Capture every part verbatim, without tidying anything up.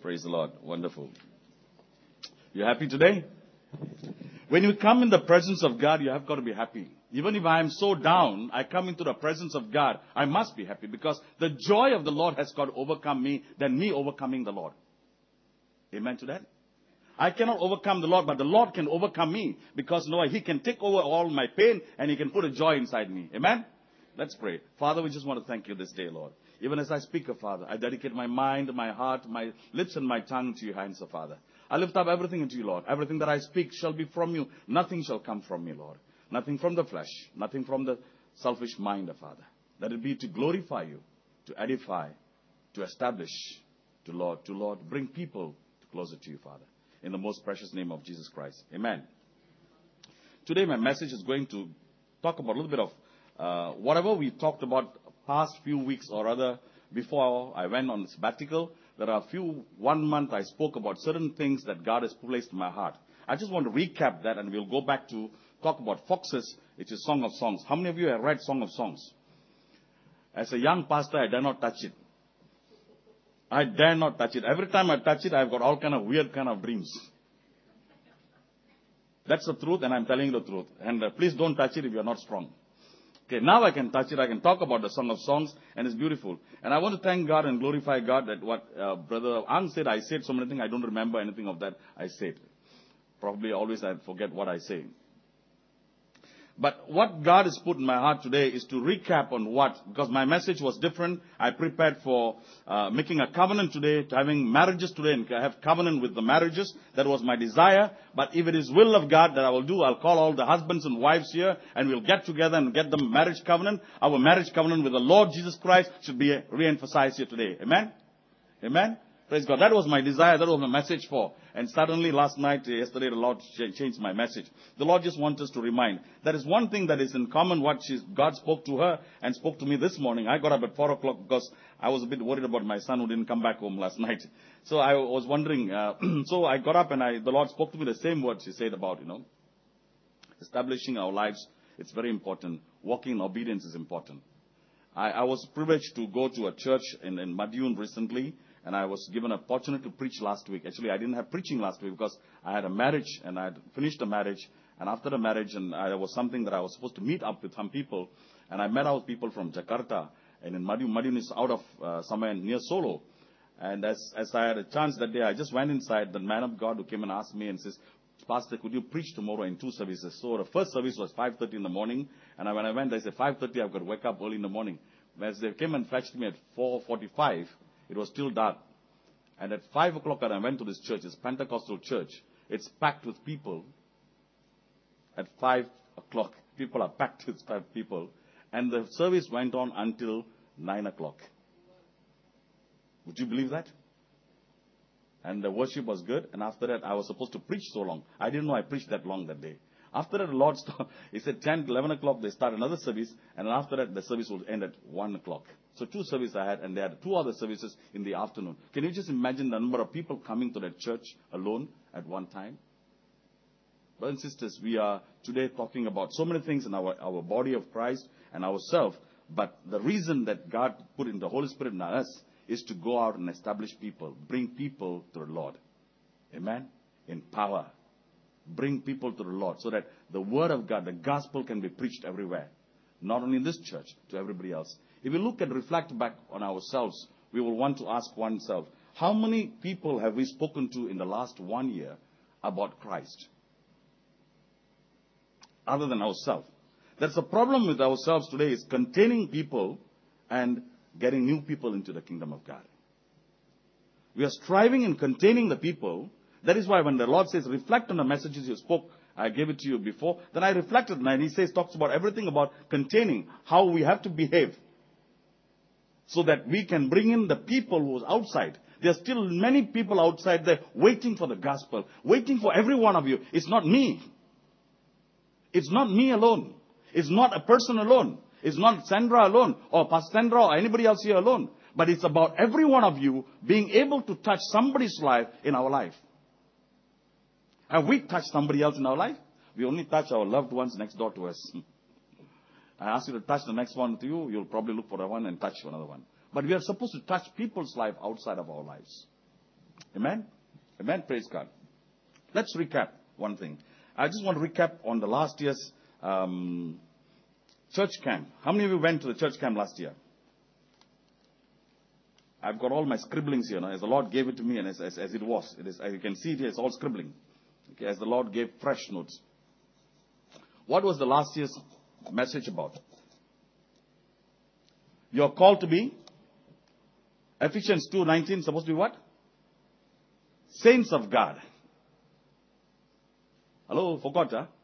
Praise the Lord. Wonderful. You happy today? When you come in the presence of God, you have got to be happy. Even if I am so down, I come into the presence of God, I must be happy because the joy of the Lord has got to overcome me than me overcoming the Lord. Amen to that? I cannot overcome the Lord, but the Lord can overcome me because no, He can take over all my pain and He can put a joy inside me. Amen? Let's pray. Father, we just want to thank you this day, Lord. Even as I speak, oh Father, I dedicate my mind, my heart, my lips and my tongue to your hands, oh Father. I lift up everything into you, Lord. Everything that I speak shall be from you. Nothing shall come from me, Lord. Nothing from the flesh. Nothing from the selfish mind, oh Father. Let it be to glorify you, to edify, to establish, to Lord, to Lord, bring people closer to you, Father. In the most precious name of Jesus Christ. Amen. Today my message is going to talk about a little bit of uh, whatever we talked about past few weeks or other before I went on sabbatical. There are a few, one month I spoke about certain things that God has placed in my heart. I just want to recap that and we'll go back to talk about Foxes, which is Song of Songs. How many of you have read Song of Songs? As a young pastor, I dare not touch it. I dare not touch it. Every time I touch it, I've got all kind of weird kind of dreams. That's the truth, and I'm telling you the truth. And uh, please don't touch it if you're not strong. Okay, now I can touch it. I can talk about the Song of Songs, and it's beautiful. And I want to thank God and glorify God that what uh, Brother Ang said, I said so many things. I don't remember anything of that I said. Probably always I forget what I say. But what God has put in my heart today is to recap on what, because my message was different. I prepared for uh, making a covenant today, to having marriages today, and I have covenant with the marriages. That was my desire. But if it is will of God that I will do, I'll call all the husbands and wives here, and we'll get together and get the marriage covenant. Our marriage covenant with the Lord Jesus Christ should be re-emphasized here today. Amen? Amen? Praise God. That was my desire. That was my message for. And suddenly last night, yesterday, the Lord changed my message. The Lord just wants us to remind. There is one thing that is in common what she's, God spoke to her and spoke to me this morning. I got up at four o'clock because I was a bit worried about my son who didn't come back home last night. So I was wondering. Uh, so I got up and I, the Lord spoke to me the same words He said about, you know, establishing our lives. It's very important. Walking in obedience is important. I, I was privileged to go to a church in, in Madhun recently. And I was given an opportunity to preach last week. Actually, I didn't have preaching last week because I had a marriage and I had finished the marriage. And after the marriage, and I, there was something that I was supposed to meet up with some people. And I met out people from Jakarta. And in Madhun, Madhun is out of uh, somewhere near Solo. And as, as I had a chance that day, I just went inside. The man of God who came and asked me and says, Pastor, could you preach tomorrow in two services? So the first service was five thirty in the morning. And I, when I went, I said, five thirty, I've got to wake up early in the morning. As they came and fetched me at four forty-five, it was still dark. And at five o'clock, I went to this church. It's Pentecostal church. It's packed with people. At five o'clock, people are packed with five people. And the service went on until nine o'clock. Would you believe that? And the worship was good. And after that, I was supposed to preach so long. I didn't know I preached that long that day. After that, the Lord started, He said ten, eleven o'clock, they start another service. And after that, the service will end at one o'clock. So two services I had, and they had two other services in the afternoon. Can you just imagine the number of people coming to that church alone at one time? Brothers and sisters, we are today talking about so many things in our, our body of Christ and ourselves. But the reason that God put in the Holy Spirit in us is to go out and establish people, bring people to the Lord. Amen? In power. Bring people to the Lord so that the Word of God, the gospel can be preached everywhere. Not only in this church, to everybody else. If we look and reflect back on ourselves, we will want to ask oneself, how many people have we spoken to in the last one year about Christ? Other than ourselves. That's the problem with ourselves today is containing people and getting new people into the kingdom of God. We are striving in containing the people. That is why when the Lord says, reflect on the messages you spoke, I gave it to you before, then I reflected and He says, talks about everything about containing, how we have to behave. So that we can bring in the people who's outside. There are still many people outside there waiting for the gospel. Waiting for every one of you. It's not me. It's not me alone. It's not a person alone. It's not Sandra alone or Pastor Sandra or anybody else here alone. But it's about every one of you being able to touch somebody's life in our life. Have we touched somebody else in our life? We only touch our loved ones next door to us. I ask you to touch the next one to you, you'll probably look for the one and touch another one. But we are supposed to touch people's life outside of our lives. Amen? Amen? Praise God. Let's recap one thing. I just want to recap on the last year's um, church camp. How many of you went to the church camp last year? I've got all my scribblings here. Now, as the Lord gave it to me and as, as, as it was. It is, as you can see it here, it's all scribbling. Okay, as the Lord gave fresh notes. What was the last year's message about? You're called to be, Ephesians two nineteen, supposed to be what? Saints of God. Hello, forgot, huh?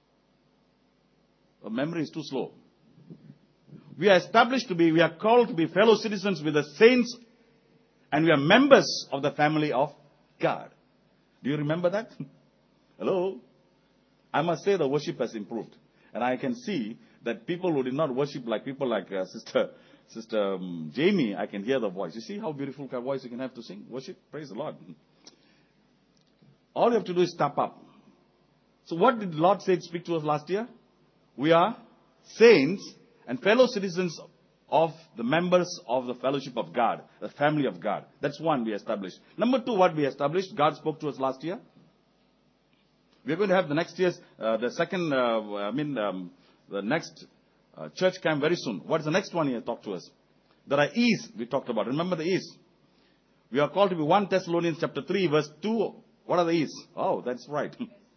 The memory is too slow. We are established to be, we are called to be fellow citizens with the saints, and we are members of the family of God. Do you remember that? Hello? I must say the worship has improved. And I can see that people who did not worship like people like uh, Sister Sister um, Jamie, I can hear the voice. You see how beautiful a voice you can have to sing? Worship? Praise the Lord. All you have to do is step up. So what did the Lord say, speak to us last year? We are saints and fellow citizens of the members of the fellowship of God, the family of God. That's one we established. Number two, what we established, God spoke to us last year. We're going to have the next year's, uh, the second, uh, I mean, um, the next uh, church camp very soon. What is the next one here? Talk to us. There are E's we talked about. Remember the E's? We are called to be First Thessalonians chapter three, verse two. What are the E's? Oh, that's right.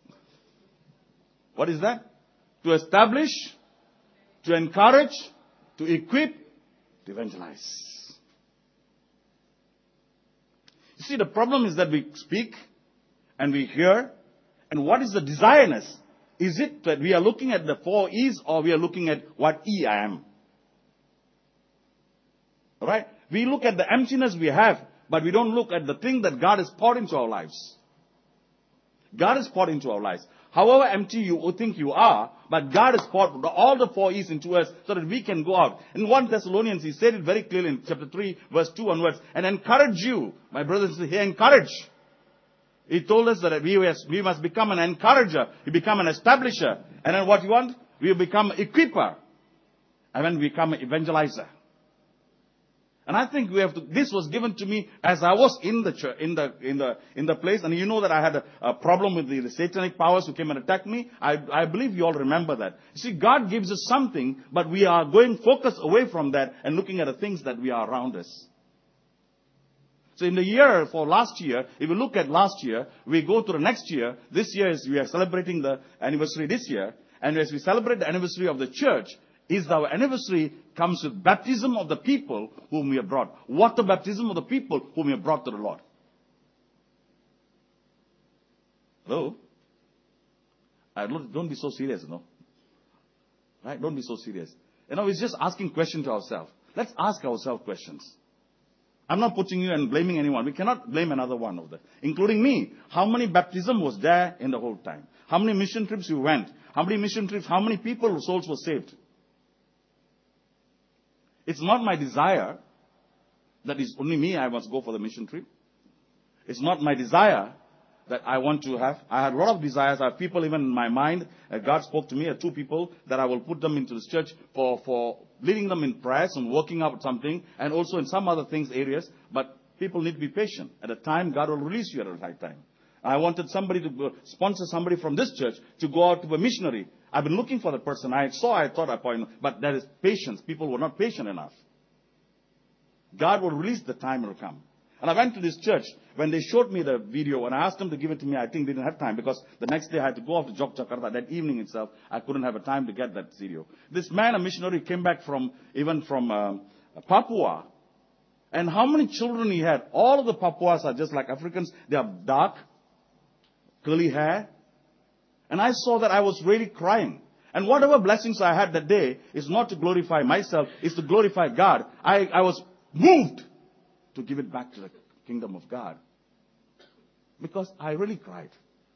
What is that? To establish, to encourage, to equip, to evangelize. You see, the problem is that we speak and we hear. And what is the desireness? Is it that we are looking at the four E's or we are looking at what E I am? Alright? We look at the emptiness we have, but we don't look at the thing that God has poured into our lives. God has poured into our lives. However empty you think you are, but God has poured all the four E's into us so that we can go out. In First Thessalonians, he said it very clearly in chapter three, verse two onwards, and encourage you, my brothers and sisters, here encourage. He told us that we, we must become an encourager. We become an establisher. And then what you want? We become equiper. And then we become an evangelizer. And I think we have to, this was given to me as I was in the church, in the, in the, in the place. And you know that I had a, a problem with the, the satanic powers who came and attacked me. I, I believe you all remember that. You see, God gives us something, but we are going focus away from that and looking at the things that we are around us. So in the year for last year, if we look at last year, we go to the next year. This year is we are celebrating the anniversary this year. And as we celebrate the anniversary of the church, is our anniversary comes with baptism of the people whom we have brought. Water baptism of the people whom we have brought to the Lord. Hello? I don't, don't be so serious, no? Right? Don't be so serious. You know, it's just asking questions to ourselves. Let's ask ourselves questions. I'm not putting you and blaming anyone. We cannot blame another one of them, including me. How many baptism was there in the whole time? How many mission trips we went? How many mission trips? How many people, souls were saved? It's not my desire that is only me I must go for the mission trip. It's not my desire that I want to have. I had a lot of desires. I have people even in my mind. Uh, God spoke to me, uh, two people, that I will put them into this church for, for leading them in prayers and working out something, and also in some other things, areas. But people need to be patient. At a time, God will release you at the right time. I wanted somebody to go, sponsor somebody from this church to go out to a missionary. I've been looking for the person. I saw, I thought I point, but there is patience. People were not patient enough. God will release the time will come. And I went to this church. When they showed me the video, and I asked them to give it to me, I think they didn't have time, because the next day I had to go off to Jogjakarta. That evening itself, I couldn't have a time to get that video. This man, a missionary, came back from, even from um, Papua. And how many children he had? All of the Papuas are just like Africans. They are dark, curly hair. And I saw that I was really crying. And whatever blessings I had that day is not to glorify myself, it's to glorify God. I, I was moved to give it back to the kingdom of God. Because I really cried.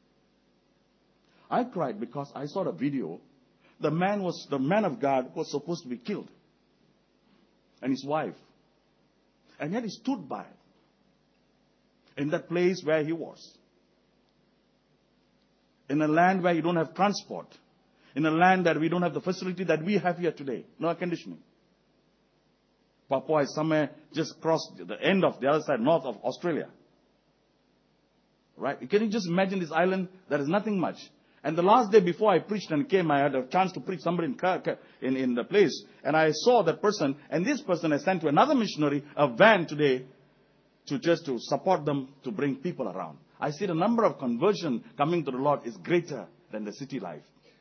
I cried because I saw the video. The man was, the man of God was supposed to be killed. And his wife. And yet he stood by in that place where he was. In a land where you don't have transport. In a land that we don't have the facility that we have here today. No air conditioning. Papua is somewhere just across the end of the other side, north of Australia. Right? Can you just imagine this island? There is nothing much. And the last day before I preached and came, I had a chance to preach somebody in, in, in the place. And I saw that person. And this person has sent to another missionary a van today to just to support them to bring people around. I see the number of conversion coming to the Lord is greater than the city life.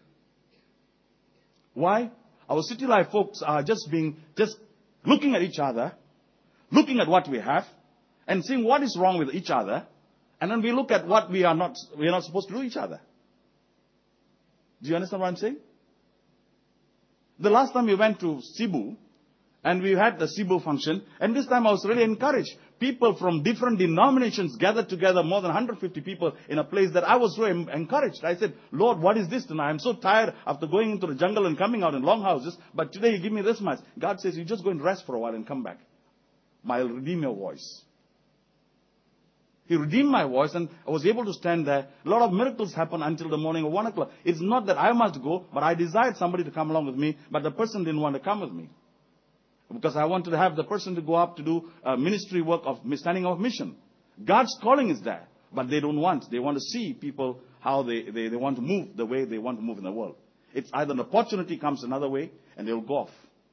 Why? Our city life folks are just being, just looking at each other, looking at what we have, and seeing what is wrong with each other. And then we look at what we are not, we are not supposed to do each other. Do you understand what I'm saying? The last time we went to Cebu, and we had the Cebu function, and this time I was really encouraged. People from different denominations gathered together, more than one hundred fifty people in a place that I was so encouraged. I said, Lord, what is this tonight? I'm so tired after going into the jungle and coming out in long houses, but today you give me this much. God says, you just go and rest for a while and come back. I'll redeem your voice. He redeemed my voice, and I was able to stand there. A lot of miracles happened until the morning of one o'clock. It's not that I must go, but I desired somebody to come along with me, but the person didn't want to come with me. Because I wanted to have the person to go up to do uh, ministry work of standing of mission. God's calling is there, but they don't want. They want to see people, how they, they, they want to move the way they want to move in the world. It's either an opportunity comes another way, and they'll go off.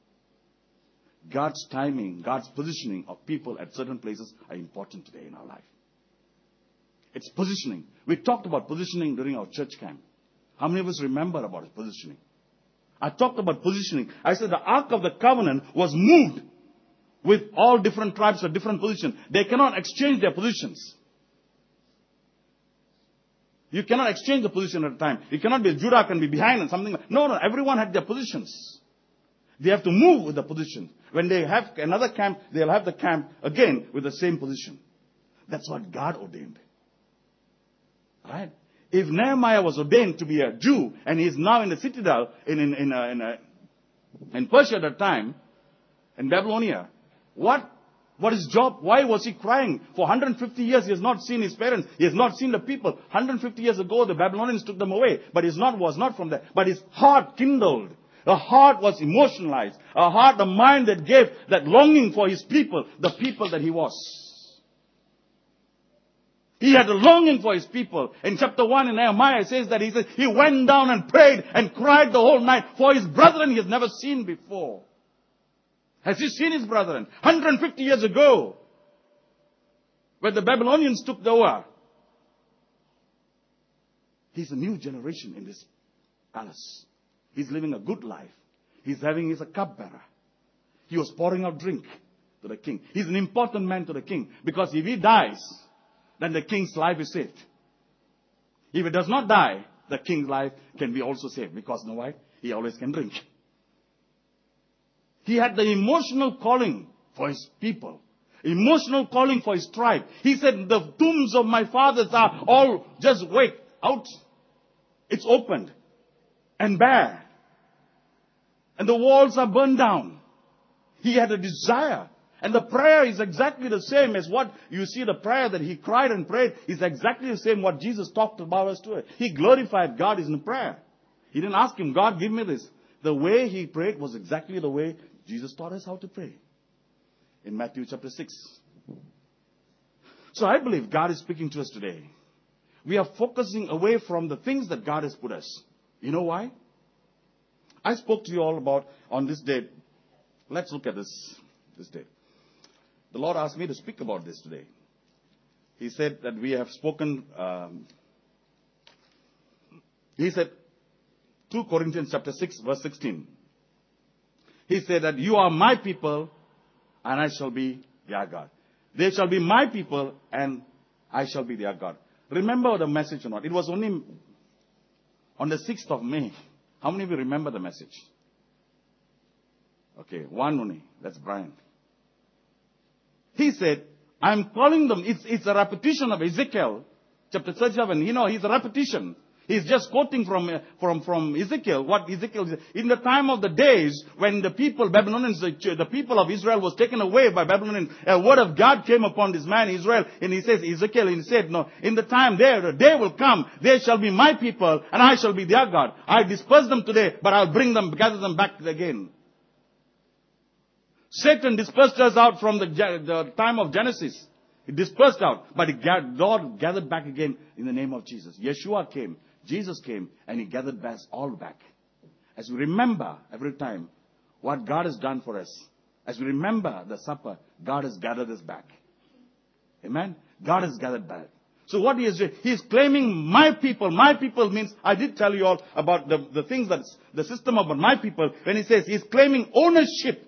God's timing, God's positioning of people at certain places are important today in our life. It's positioning. We talked about positioning during our church camp. How many of us remember about positioning? I talked about positioning. I said the Ark of the Covenant was moved with all different tribes at different positions. They cannot exchange their positions. You cannot exchange the position at a time. You cannot be, Judah can be behind and something. No, no, everyone had their positions. They have to move with the position. When they have another camp, they'll have the camp again with the same position. That's what God ordained. Right? If Nehemiah was ordained to be a Jew, and he is now in the citadel in in in, uh, in, uh, in Persia at that time, in Babylonia, what what is his job? Why was he crying? For one hundred fifty years, he has not seen his parents. He has not seen the people. one hundred fifty years ago, the Babylonians took them away, but his not was not from there. But his heart kindled. The heart was emotionalized. A heart, a mind that gave that longing for his people, the people that he was. He had a longing for his people. In chapter one in Nehemiah, it says that he says he went down and prayed and cried the whole night for his brethren he has never seen before. Has he seen his brethren? one hundred fifty years ago, when the Babylonians took over. He's a new generation in this palace. He's living a good life. He's having, he's a cupbearer. He was pouring out drink to the king. He's an important man to the king. Because if he dies, then the king's life is saved. If it does not die, the king's life can be also saved. Because you know why? He always can drink. He had the emotional calling for his people. Emotional calling for his tribe. He said, the tombs of my fathers are all just wake out. It's opened and bare. And the walls are burned down. He had a desire. And the prayer is exactly the same as what you see the prayer that he cried and prayed is exactly the same what Jesus talked about us to. He glorified God in prayer. He didn't ask him, God, give me this. The way he prayed was exactly the way Jesus taught us how to pray. In Matthew chapter six. So I believe God is speaking to us today. We are focusing away from the things that God has put us. You know why? I spoke to you all about on this day. Let's look at this, this day. The Lord asked me to speak about this today. He said that we have spoken, um, he said, two Corinthians chapter six, verse sixteen. He said that you are my people and I shall be their God. They shall be my people and I shall be their God. Remember the message or not? It was only on the sixth of May. How many of you remember the message? Okay, one only. That's Brian. He said, I'm calling them, it's, it's a repetition of Ezekiel, chapter thirty-seven. You know, he's a repetition. He's just quoting from, uh, from, from Ezekiel, what Ezekiel said. In the time of the days when the people, Babylonians, the, the people of Israel was taken away by Babylonians, a word of God came upon this man Israel, and he says, Ezekiel, and he said, no, in the time there, the day will come, they shall be my people, and I shall be their God. I disperse them today, but I'll bring them, gather them back again. Satan dispersed us out from the, the time of Genesis. It dispersed out. But it gathered, Lord gathered back again in the name of Jesus. Yeshua came. Jesus came. And He gathered us all back. As we remember every time what God has done for us. As we remember the supper, God has gathered us back. Amen? God has gathered back. So what he is doing, he is claiming my people. My people means, I did tell you all about the, the things that, the system about my people. When he says he is claiming ownership.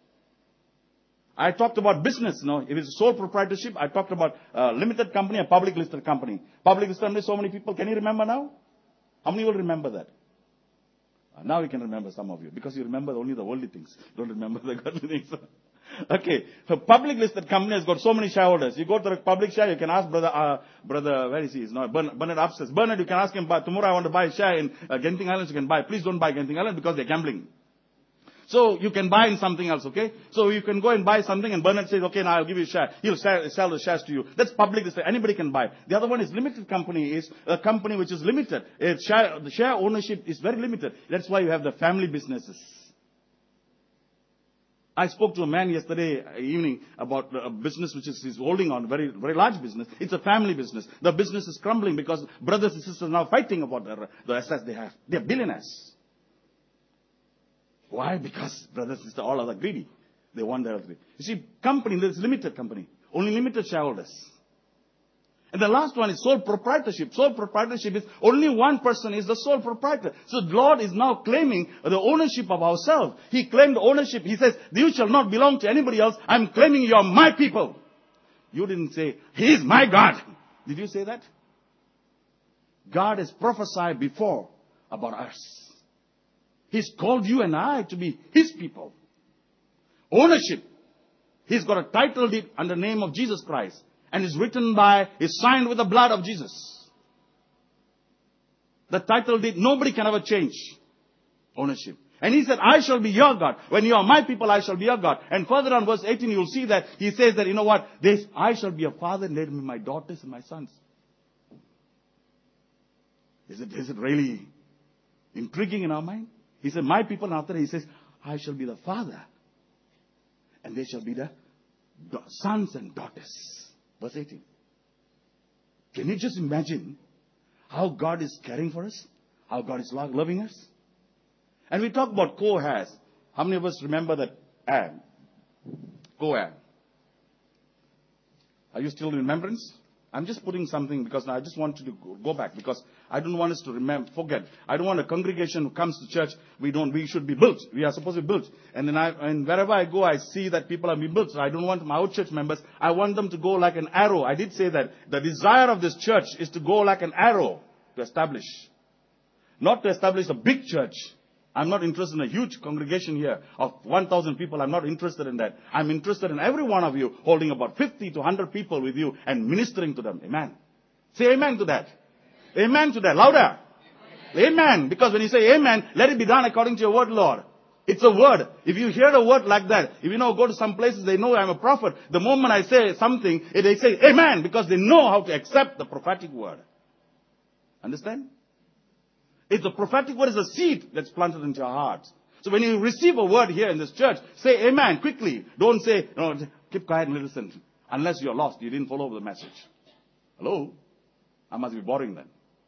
I talked about business, you know, if it's sole proprietorship, I talked about uh, limited company and public listed company. Public listed company, so many people. Can you remember now? How many will remember that? Uh, now you can remember some of you, because you remember only the worldly things. Don't remember the godly things. Okay, so public listed company has got so many shareholders. You go to the public share, you can ask brother, uh, brother, where is he? He's not Bernard, Bernard upstairs. Bernard, you can ask him, but tomorrow I want to buy a share in uh, Genting Islands, you can buy. Please don't buy Genting Island because they're gambling. So you can buy in something else, okay? So you can go and buy something and Bernard says, okay, now I'll give you a share. He'll sell, sell the shares to you. That's public. Anybody can buy. The other one is limited company, is a company which is limited. It's share, the share ownership is very limited. That's why you have the family businesses. I spoke to a man yesterday evening about a business which is he's holding on, very very large business. It's a family business. The business is crumbling because brothers and sisters are now fighting about the, the assets they have. They're billionaires. Why? Because brothers and sisters all are greedy. They want their everything. You see, company, there's limited company. Only limited shareholders. And the last one is sole proprietorship. Sole proprietorship is only one person is the sole proprietor. So the Lord is now claiming the ownership of ourselves. He claimed ownership. He says, you shall not belong to anybody else. I'm claiming you are my people. You didn't say, He is my God. Did you say that? God has prophesied before about us. He's called you and I to be His people. Ownership. He's got a title deed under the name of Jesus Christ. And is written by, is signed with the blood of Jesus. The title deed, nobody can ever change. Ownership. And He said, I shall be your God. When you are my people, I shall be your God. And further on verse eighteen, you'll see that He says that, you know what? This, I shall be a father and let me my daughters and my sons. Is it, is it really intriguing in our mind? He said, my people, and after He says, I shall be the father. And they shall be the sons and daughters. Verse eighteen. Can you just imagine how God is caring for us? How God is loving us? And we talk about co-heirs. How many of us remember that heir? Co-heir. Are you still in remembrance? I'm just putting something because I just want you to go back because I don't want us to remember, forget. I don't want a congregation who comes to church. We don't, we should be built. We are supposed to be built. And then I, and wherever I go, I see that people are being built. So I don't want my own church members. I want them to go like an arrow. I did say that the desire of this church is to go like an arrow to establish. Not to establish a big church. I'm not interested in a huge congregation here of one thousand people. I'm not interested in that. I'm interested in every one of you holding about fifty to one hundred people with you and ministering to them. Amen. Say amen to that. Amen to that. Louder. Amen. Amen. Because when you say amen, let it be done according to your word, Lord. It's a word. If you hear a word like that, if you know, go to some places, they know I'm a prophet. The moment I say something, they say amen because they know how to accept the prophetic word. Understand? It's the prophetic word is a seed that's planted into your heart. So when you receive a word here in this church, say amen quickly. Don't say, no, keep quiet and listen. Unless you're lost, you didn't follow the message. Hello? I must be boring then.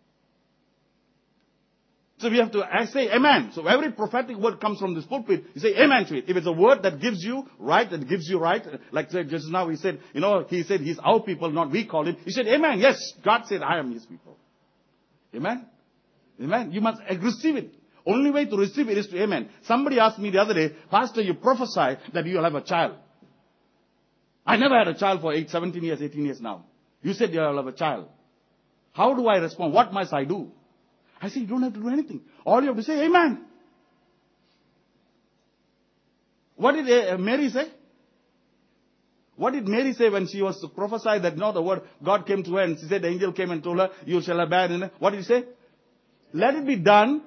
So we have to say amen. So every prophetic word comes from this pulpit. You say amen to it. If it's a word that gives you right, that gives you right. Like just now he said, you know, he said he's our people, not we call him. He said amen. Yes, God said I am His people. Amen. Amen. You must receive it. Only way to receive it is to amen. Somebody asked me the other day, Pastor, you prophesy that you will have a child. I never had a child for eight, seventeen years, eighteen years now. You said you will have a child. How do I respond? What must I do? I said, you don't have to do anything. All you have to say, amen. What did Mary say? What did Mary say when she was to prophesy that, no, the word, God came to her and she said, the angel came and told her, you shall have bad in her. What did he say? Let it be done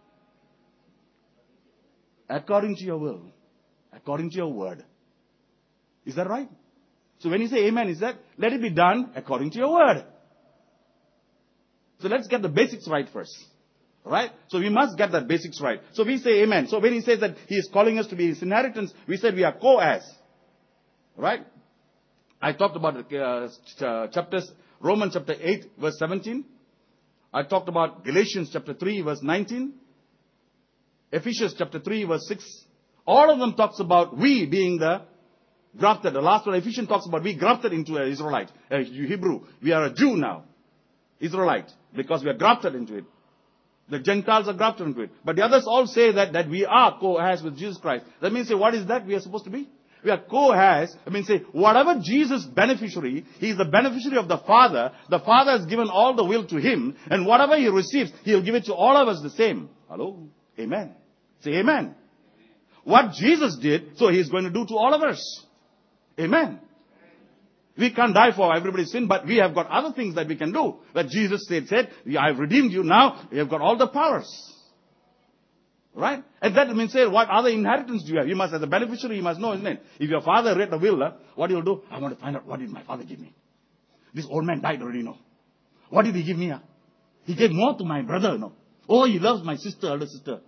according to your will. According to your word. Is that right? So when you say amen, is that, let it be done according to your word. So let's get the basics right first. Alright? So we must get that basics right. So we say amen. So when he says that he is calling us to be his inheritance, we said we are co-heirs. Right? I talked about uh, ch- uh, chapters, Romans chapter eight, verse seventeen. I talked about Galatians chapter three, verse nineteen. Ephesians chapter three, verse six. All of them talks about we being the grafted. The last one, Ephesians, talks about we grafted into an Israelite, a Hebrew. We are a Jew now. Israelite. Because we are grafted into it. The Gentiles are grafted into it. But the others all say that, that we are co-heirs with Jesus Christ. That means, say, what is that we are supposed to be? We are co-heirs. I mean, say, whatever Jesus beneficiary, he is the beneficiary of the Father. The Father has given all the will to him. And whatever he receives, he'll give it to all of us the same. Hello? Amen. Say amen. What Jesus did, so he's going to do to all of us. Amen. We can't die for everybody's sin, but we have got other things that we can do. That Jesus said, said, I have redeemed you, now you have got all the powers. Right? And that means, say, what other inheritance do you have? You must, as a beneficiary, you must know, isn't it? If your father read the will, uh, what you'll do? I want to find out, what did my father give me? This old man died already, no? What did he give me? Uh? He gave more to my brother, no? Oh, he loves my sister, elder sister.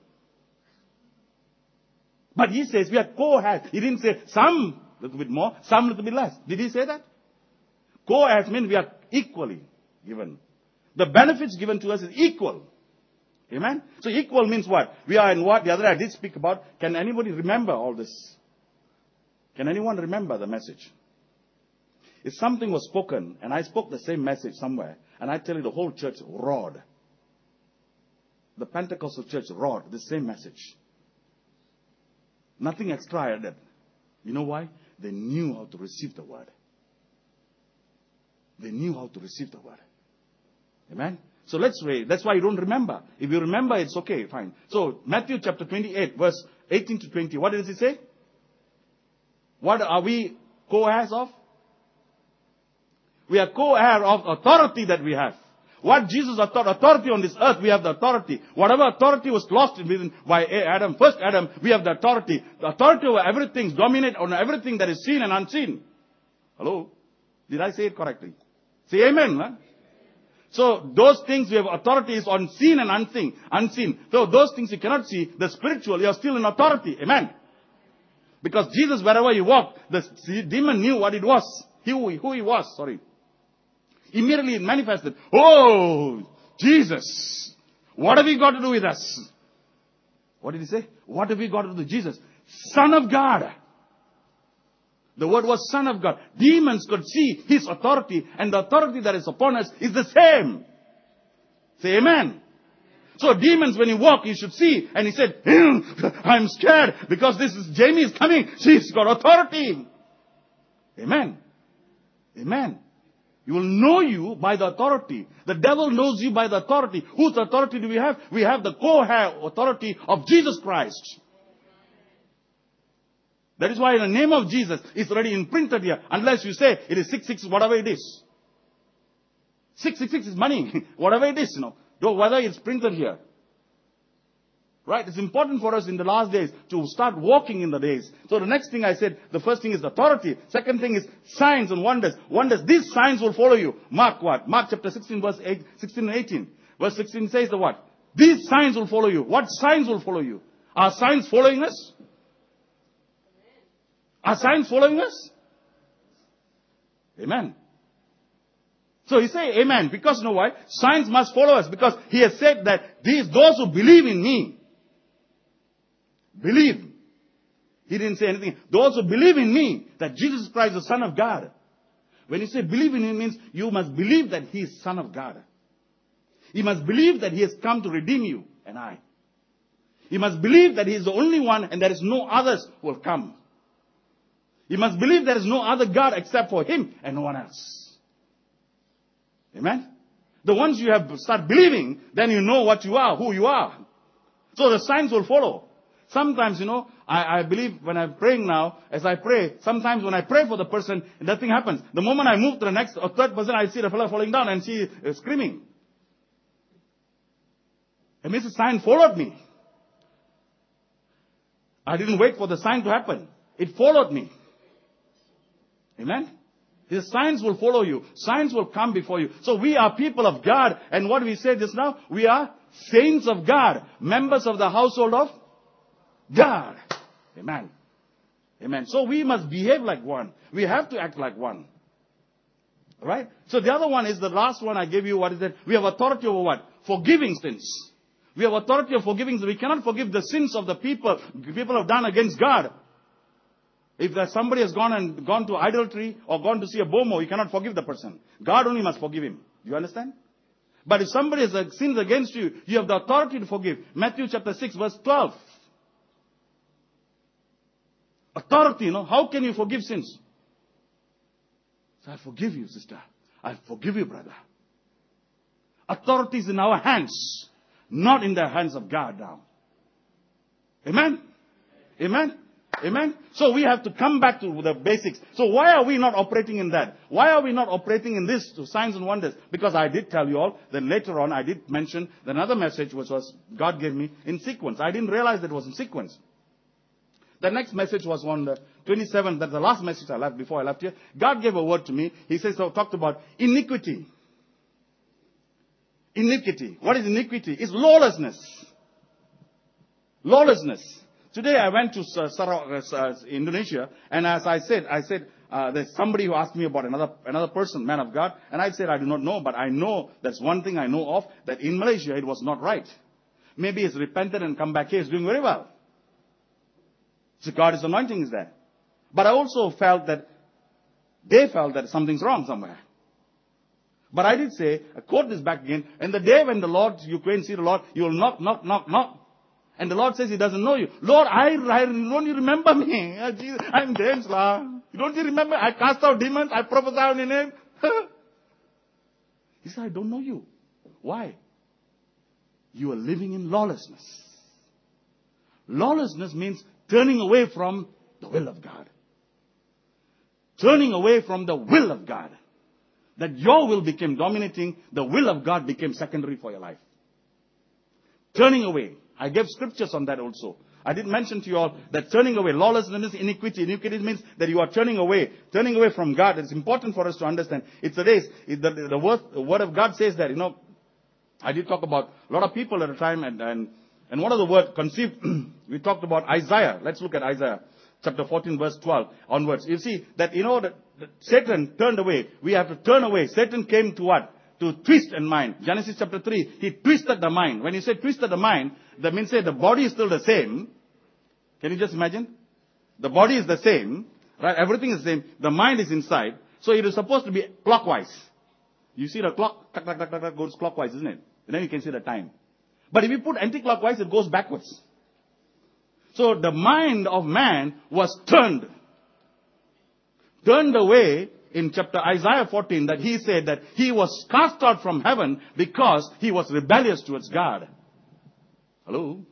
But he says we are co-heirs. He didn't say some little bit more, some little bit less. Did he say that? Co-heirs means we are equally given. The benefits given to us is equal. Amen? So equal means what? We are in what? The other I did speak about. Can anybody remember all this? Can anyone remember the message? If something was spoken, and I spoke the same message somewhere, and I tell you the whole church roared. The Pentecostal church roared the same message. Nothing extra added. You know why? They knew how to receive the word. They knew how to receive the word. Amen? So let's read. That's why you don't remember. If you remember, it's okay, fine. So Matthew chapter twenty-eight, verse eighteen to twenty. What does it say? What are we co-heirs of? We are co-heirs of authority that we have. What Jesus authority on this earth, we have the authority. Whatever authority was lost within by Adam, first Adam, we have the authority. The authority over everything, dominate on everything that is seen and unseen. Hello? Did I say it correctly? Say amen. Huh? So those things we have authorities on seen and unseen. Unseen. So those things you cannot see, the spiritual, you are still in authority. Amen. Because Jesus, wherever he walked, the demon knew what it was. He, who he was, sorry. Immediately it manifested. Oh, Jesus. What have you got to do with us? What did he say? What have we got to do with Jesus? Son of God. The word was Son of God. Demons could see his authority, and the authority that is upon us is the same. Say amen. So demons, when you walk, you should see. And he said, I'm scared because this is Jamie is coming. She's got authority. Amen. Amen. You will know you by the authority. The devil knows you by the authority. Whose authority do we have? We have the co-heir authority of Jesus Christ. That is why in the name of Jesus, it's already imprinted here. Unless you say it is six six, whatever it is. six six six is money. Whatever it is, you know. Though whether it's printed here. Right? It's important for us in the last days to start walking in the days. So the next thing I said, the first thing is authority. Second thing is signs and wonders. Wonders. These signs will follow you. Mark what? Mark chapter sixteen, verse eight, sixteen and eighteen. Verse sixteen says the what? These signs will follow you. What signs will follow you? Are signs following us? Are signs following us? Amen. So he say amen. Because you know why? Signs must follow us. Because he has said that these, those who believe in me, believe. He didn't say anything. Those who believe in me, that Jesus Christ is the Son of God. When you say believe in him, means you must believe that he is Son of God. You must believe that he has come to redeem you and I. You must believe that he is the only one and there is no others who will come. You must believe there is no other God except for him and no one else. Amen? The ones you have start believing, then you know what you are, who you are. So the signs will follow. Sometimes, you know, I, I believe when I'm praying now, as I pray, sometimes when I pray for the person, nothing happens. The moment I move to the next or third person, I see the fellow falling down and she is screaming. It means the sign followed me. I didn't wait for the sign to happen. It followed me. Amen? The signs will follow you. Signs will come before you. So we are people of God. And what we said just now, we are saints of God. Members of the household of God. Amen. Amen. So we must behave like one. We have to act like one. Right? So the other one is the last one I gave you. What is that? We have authority over what? Forgiving sins. We have authority of forgiving. We cannot forgive the sins of the people. People have done against God. If that somebody has gone and gone to idolatry or gone to see a bomo, you cannot forgive the person. God only must forgive him. Do you understand? But if somebody has sinned against you, you have the authority to forgive. Matthew chapter six verse twelve. Authority, you know. How can you forgive sins? So I forgive you, sister. I forgive you, brother. Authority is in our hands, not in the hands of God now. Amen? Amen? Amen? So we have to come back to the basics. So why are we not operating in that? Why are we not operating in this signs and wonders? Because I did tell you all, then later on I did mention another message which was God gave me in sequence. I didn't realize that it was in sequence. The next message was on the twenty-seventh. That's the last message I left before I left here. God gave a word to me. He says, so talked about iniquity. Iniquity. What is iniquity? It's lawlessness. Lawlessness. Today I went to uh, Sarawak, uh, Indonesia, and as I said, I said, uh, there's somebody who asked me about another another person, man of God, and I said, I do not know, but I know that's one thing I know of, that in Malaysia it was not right. Maybe he's repented and come back here, he's doing very well. So God's anointing is there. But I also felt that they felt that something's wrong somewhere. But I did say, I quote this back again, and the day when the Lord, you go and see the Lord, you will knock, knock, knock, knock. And the Lord says he doesn't know you. Lord, I, I don't you remember me? I'm James, lah. Don't you remember? I cast out demons. I prophesied in your name. He said, I don't know you. Why? You are living in lawlessness. Lawlessness means turning away from the will of God. Turning away from the will of God. That your will became dominating, the will of God became secondary for your life. Turning away. I gave scriptures on that also. I did mention to you all that turning away, lawlessness, iniquity. Iniquity means that you are turning away. Turning away from God. It's important for us to understand. It's a race. It, the, the, word, the word of God says that, you know, I did talk about a lot of people at a time and, and, and one of the word conceived, we talked about Isaiah. Let's look at Isaiah chapter fourteen verse twelve onwards. You see that, you know, that, that Satan turned away. We have to turn away. Satan came to what? To twist in mind. Genesis chapter three, he twisted the mind. When he said twisted the mind, that means say the body is still the same. Can you just imagine? The body is the same, right? Everything is the same. The mind is inside. So it is supposed to be clockwise. You see the clock, tuck, tuck, tuck, tuck, tuck, goes clockwise, isn't it? And then you can see the time. But if you put anti-clockwise, it goes backwards. So the mind of man was turned. Turned away in chapter Isaiah fourteen, that he said that he was cast out from heaven because he was rebellious towards God. Hello?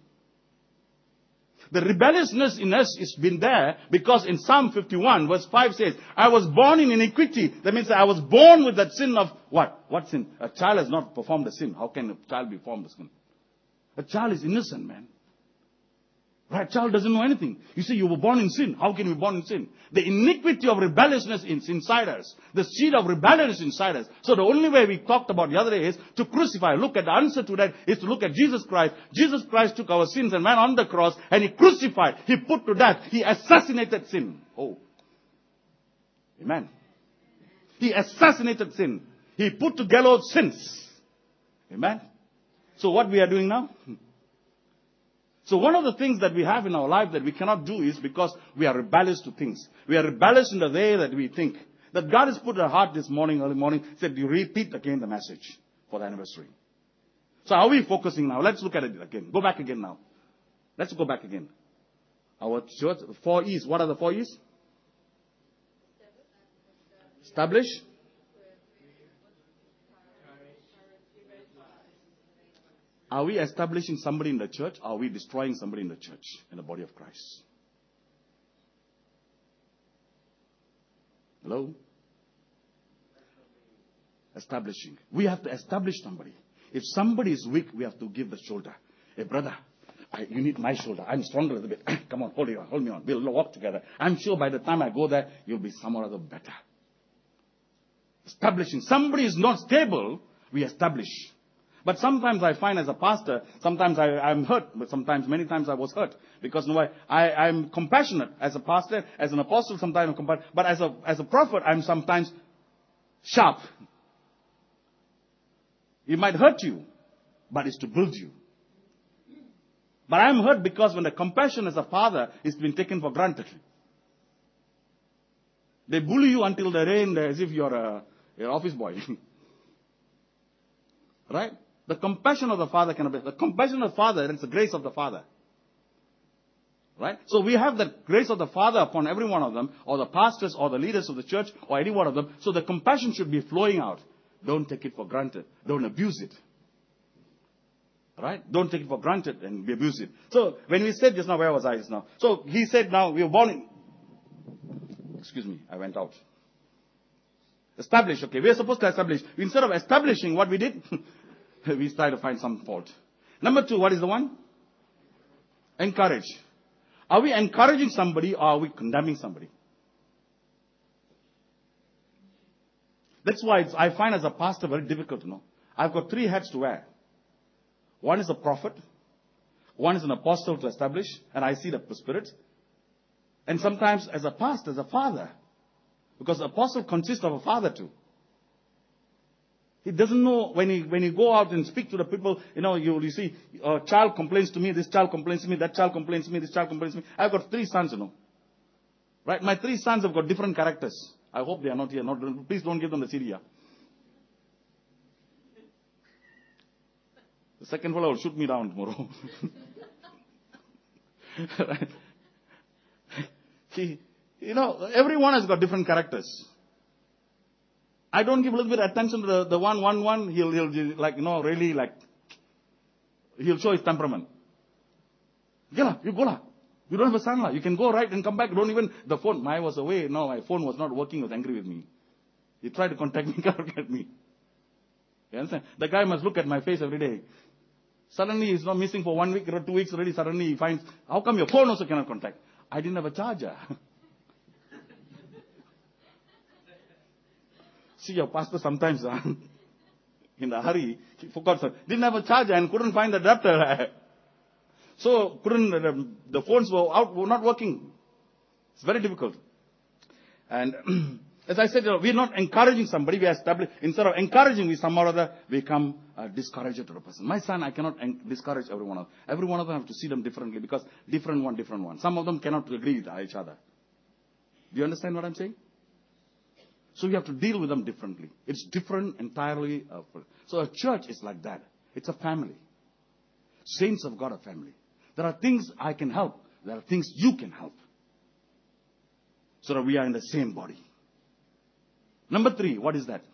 The rebelliousness in us has been there because in Psalm fifty-one verse five says, I was born in iniquity. That means that I was born with that sin of what? What sin? A child has not performed a sin. How can a child be formed a sin? A child is innocent, man. Right? A child doesn't know anything. You say you were born in sin. How can you be born in sin? The iniquity of rebelliousness is inside us. The seed of rebellion is inside us. So the only way we talked about the other day is to crucify. Look at the answer to that is to look at Jesus Christ. Jesus Christ took our sins and went on the cross and he crucified. He put to death. He assassinated sin. Oh. Amen. He assassinated sin. He put to gallows sins. Amen. So what we are doing now? So one of the things that we have in our life that we cannot do is because we are rebellious to things. We are rebellious in the way that we think. That God has put in our heart this morning, early morning, said you repeat again the message for the anniversary. So are we focusing now? Let's look at it again. Go back again now. Let's go back again. Our church, four E's. What are the four E's? Establish. Are we establishing somebody in the church? Or are we destroying somebody in the church, in the body of Christ? Hello? Establishing. We have to establish somebody. If somebody is weak, we have to give the shoulder. Hey, brother, I, you need my shoulder. I'm stronger a little bit. Come on, hold it on, hold me on. We'll walk together. I'm sure by the time I go there, you'll be some or other better. Establishing. Somebody is not stable, we establish. But sometimes I find as a pastor, sometimes I, I'm hurt, but sometimes, many times I was hurt. Because you know, I, I'm compassionate as a pastor, as an apostle, sometimes I'm compassionate. But as a, as a prophet, I'm sometimes sharp. It might hurt you, but it's to build you. But I'm hurt because when the compassion as a father is being taken for granted. They bully you until the end as if you're a, you're an office boy. Right? The compassion of the father cannot be. The compassion of the father, that's the grace of the father. Right? So we have the grace of the father upon every one of them, or the pastors, or the leaders of the church, or any one of them. So the compassion should be flowing out. Don't take it for granted. Don't abuse it. Right? Don't take it for granted and be abusive. So, when we said just now, where was I just now? So, he said now, we were born in... Excuse me, I went out. Establish, okay. We are supposed to establish. Instead of establishing what we did, we try to find some fault. Number two, what is the one? Encourage. Are we encouraging somebody or are we condemning somebody? That's why it's, I find as a pastor very difficult to know. I've got three hats to wear. One is a prophet. One is an apostle to establish. And I see the spirit. And sometimes as a pastor, as a father. Because the apostle consists of a father too. He doesn't know when he, when you go out and speak to the people, you know, you, you see, a child complains to me, this child complains to me, that child complains to me, this child complains to me. I've got three sons, you know. Right? My three sons have got different characters. I hope they are not here. Not, please don't give them the C D here. The second fellow will shoot me down tomorrow. Right? He, you know, everyone has got different characters. I don't give a little bit of attention to the, the one, one, one. He'll, he'll, like, you know, really, like, he'll show his temperament. Get up, you go lah. You don't have a son lah. You can go right and come back. Don't even, the phone, I was away. No, my phone was not working. He was angry with me. He tried to contact me, can't get me. You understand? The guy must look at my face every day. Suddenly he's not missing for one week or two weeks already. Suddenly he finds, how come your phone also cannot contact? I didn't have a charger. See, your pastor sometimes, uh, in a hurry, he forgot, didn't have a charger and couldn't find the adapter. So, couldn't, the, the phones were out, were not working. It's very difficult. And as I said, we're not encouraging somebody, we are established, instead of encouraging we some or other, we become a discourager to the person. My son, I cannot en- discourage every one of them. Every one of them have to see them differently because different one, different one. Some of them cannot agree with each other. Do you understand what I'm saying? So we have to deal with them differently. It's different entirely. Uh, so a church is like that. It's a family. Saints of God are family. There are things I can help. There are things you can help. So that we are in the same body. Number three, what is that?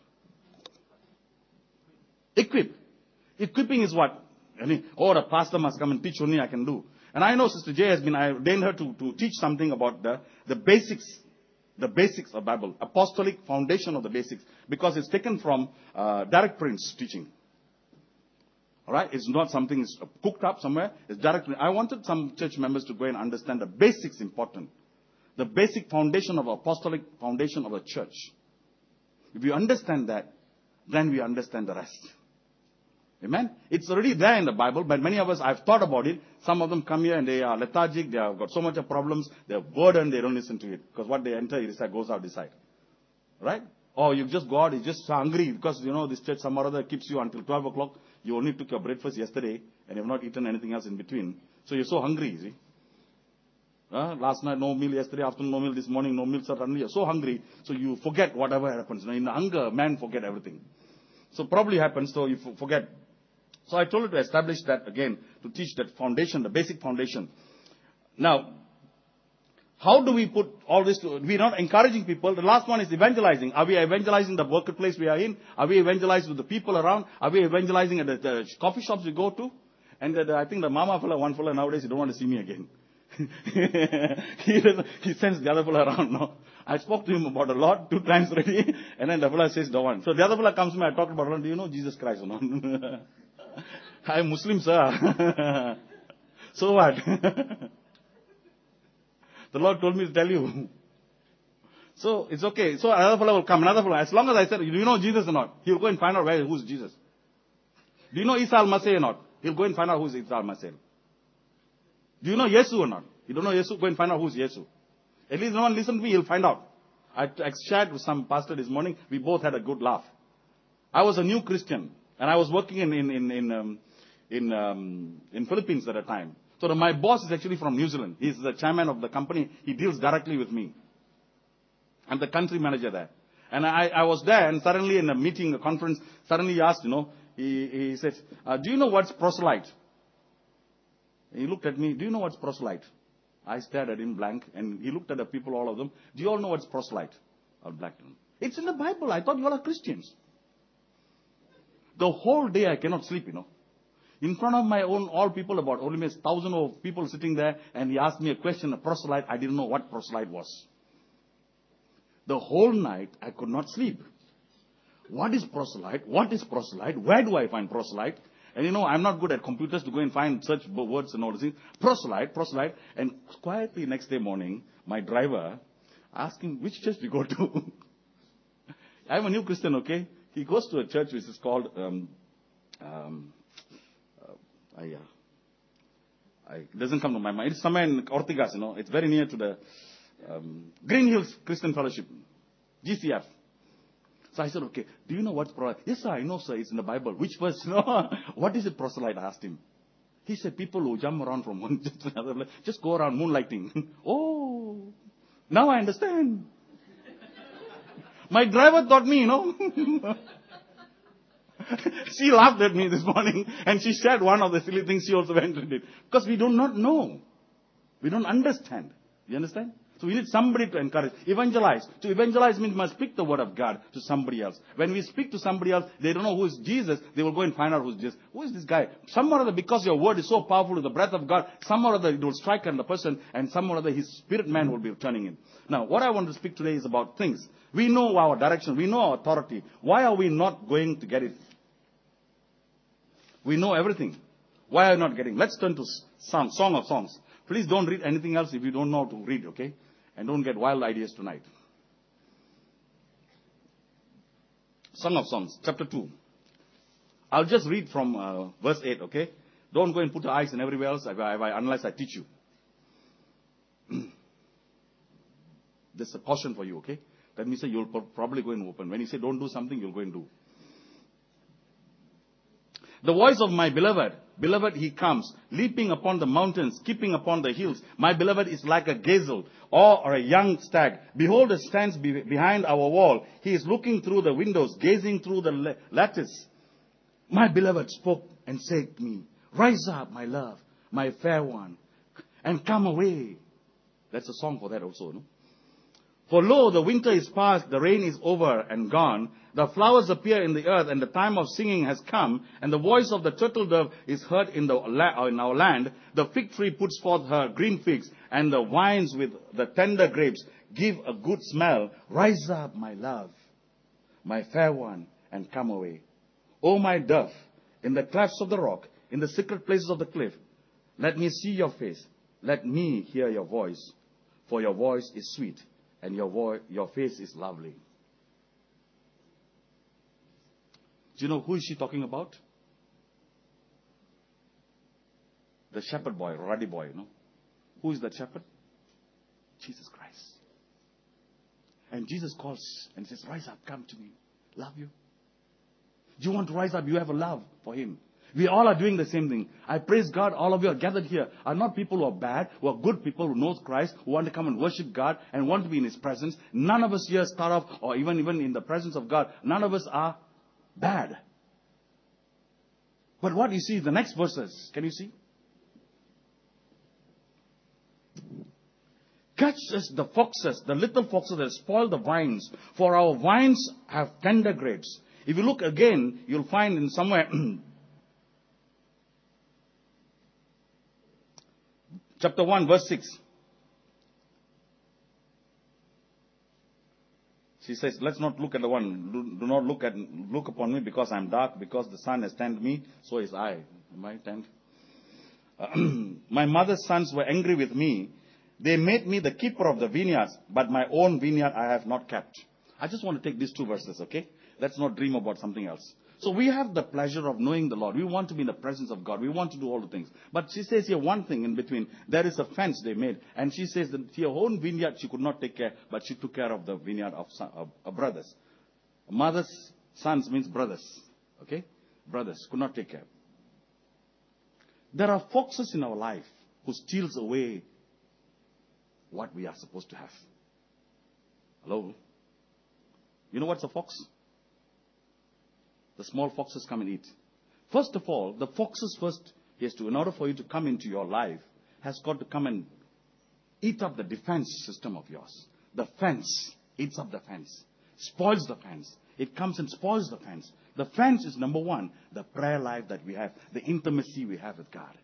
Equip. Equipping is what? I mean, oh, the pastor must come and teach only I can do. And I know Sister J has been, I ordained her to, to teach something about the, the basics. The basics of Bible. Apostolic foundation of the basics. Because it's taken from uh, Derek Prince teaching. Alright? It's not something that's cooked up somewhere. It's direct. I wanted some church members to go and understand the basics important. The basic foundation of apostolic foundation of a church. If you understand that, then we understand the rest. Amen? It's already there in the Bible, but many of us, I've thought about it. Some of them come here and they are lethargic, they have got so much of problems, they're burdened, they don't listen to it. Because what they enter inside goes out this side. Right? Or you just go out, you're just hungry because, you know, this church some or other keeps you until twelve o'clock. You only took your breakfast yesterday and you've not eaten anything else in between. So you're so hungry, you see. Uh, last night no meal, yesterday afternoon no meal, this morning no meal, suddenly you're so hungry. So you forget whatever happens. You know, in hunger, man forget everything. So probably happens, so you forget. So I told her to establish that again, to teach that foundation, the basic foundation. Now, how do we put all this to, we're not encouraging people. The last one is evangelizing. Are we evangelizing the marketplace we are in? Are we evangelizing with the people around? Are we evangelizing at the, the coffee shops we go to? And the, the, I think the mama fella, one fella nowadays, he don't want to see me again. he, he sends the other fella around now. I spoke to him about a lot, two times already. And then the fella says, don't want. So the other fella comes to me, I talked about, do you know Jesus Christ or not? I'm Muslim, sir. So what? The Lord told me to tell you. So it's okay. So another fellow will come, another fellow. As long as I said, do you know Jesus or not? He'll go and find out where, who's Jesus. Do you know Isa al-Masih or not? He'll go and find out who's Isa al-Masih. Do you know Yesu or not? You don't know Yesu? Go and find out who's Yesu. At least no one listen to me, he'll find out. I, I shared with some pastor this morning. We both had a good laugh. I was a new Christian, and I was working in in in in, um, in, um, in Philippines at a time. So the, my boss is actually from New Zealand. He's the chairman of the company. He deals directly with me. I'm the country manager there. And I, I was there, and suddenly in a meeting, a conference, suddenly he asked, you know, he, he said, uh, do you know what's proselyte? He looked at me, do you know what's proselyte? I stared at him blank, and he looked at the people, all of them. Do you all know what's proselyte? I was blank. It's in the Bible. I thought you all are Christians. The whole day I cannot sleep, you know. In front of my own, all people, about only a thousand of people sitting there, and he asked me a question, a proselyte. I didn't know what proselyte was. The whole night, I could not sleep. What is proselyte? What is proselyte? Where do I find proselyte? And you know, I'm not good at computers to go and find search words and all these things. Proselyte, proselyte. And quietly next day morning, my driver asked him, which church do you go to? I'm a new Christian, okay? He goes to a church which is called, um, um, uh, I, uh, I, it doesn't come to my mind. It's somewhere in Ortigas, you know. It's very near to the um, Green Hills Christian Fellowship, G C F. So I said, okay, do you know what's proselyte? Yes, sir, I know, sir. It's in the Bible. Which verse? No. What is it, proselyte? I asked him. He said, people who jump around from one church to another, just go around moonlighting. Oh, now I understand. My driver taught me, you know. She laughed at me this morning, and she shared one of the silly things she also went and did. Because we do not know. We don't understand. You understand? So we need somebody to encourage. Evangelize. To evangelize means we must speak the word of God to somebody else. When we speak to somebody else, they don't know who is Jesus. They will go and find out who is Jesus. Who is this guy? Some or other, because your word is so powerful with the breath of God, some or other it will strike on the person, and some or other his spirit man will be turning in. Now, what I want to speak today is about things. We know our direction. We know our authority. Why are we not going to get it? We know everything. Why are we not getting? Let's turn to Psalm, Song of Songs. Please don't read anything else if you don't know how to read, okay? And don't get wild ideas tonight. Song of Songs, chapter two. I'll just read from uh, verse eight, okay? Don't go and put your eyes in everywhere else if I, if I, unless I teach you. This is a caution for you, okay? That means you'll probably go and open. When you say don't do something, you'll go and do. The voice of my beloved, beloved he comes, leaping upon the mountains, skipping upon the hills. My beloved is like a gazelle or, or a young stag. Behold, it stands be- behind our wall. He is looking through the windows, gazing through the la- lattice. My beloved spoke and said to me, rise up, my love, my fair one, and come away. That's a song for that also, no? For lo, the winter is past, the rain is over and gone. The flowers appear in the earth, and the time of singing has come, and the voice of the turtle dove is heard in, the la- in our land. The fig tree puts forth her green figs, and the vines with the tender grapes give a good smell. Rise up, my love, my fair one, and come away. O my dove, in the clefts of the rock, in the secret places of the cliff, let me see your face. Let me hear your voice, for your voice is sweet, and your voice, your face is lovely. Do you know who is she talking about? The shepherd boy, ruddy boy, you know. Who is that shepherd? Jesus Christ. And Jesus calls and says, rise up, come to me. Love you. Do you want to rise up? You have a love for him. We all are doing the same thing. I praise God, all of you are gathered here are not people who are bad, who are good people who know Christ, who want to come and worship God and want to be in his presence. None of us here start off, or even, even in the presence of God, none of us are bad. But what you see, the next verses, can you see? Catch us the foxes, the little foxes that spoil the vines, for our vines have tender grapes. If you look again, you'll find in somewhere, chapter one, verse six. She says, let's not look at the one. Do, do not look at look upon me because I am dark, because the sun has tanned me, so is I. Am I tanned? Uh, my mother's sons were angry with me. They made me the keeper of the vineyards, but my own vineyard I have not kept. I just want to take these two verses, okay? Let's not dream about something else. So we have the pleasure of knowing the Lord. We want to be in the presence of God. We want to do all the things. But she says here one thing in between. There is a fence they made. And she says that her own vineyard she could not take care, but she took care of the vineyard of, son, of, of brothers. Mother's sons means brothers. Okay? Brothers could not take care. There are foxes in our life who steals away what we are supposed to have. Hello? You know what's a fox? The small foxes come and eat. First of all, the foxes first, he has to, in order for you to come into your life, has got to come and eat up the defense system of yours. The fence eats up the fence, spoils the fence. It comes and spoils the fence. The fence is number one, the prayer life that we have, the intimacy we have with God.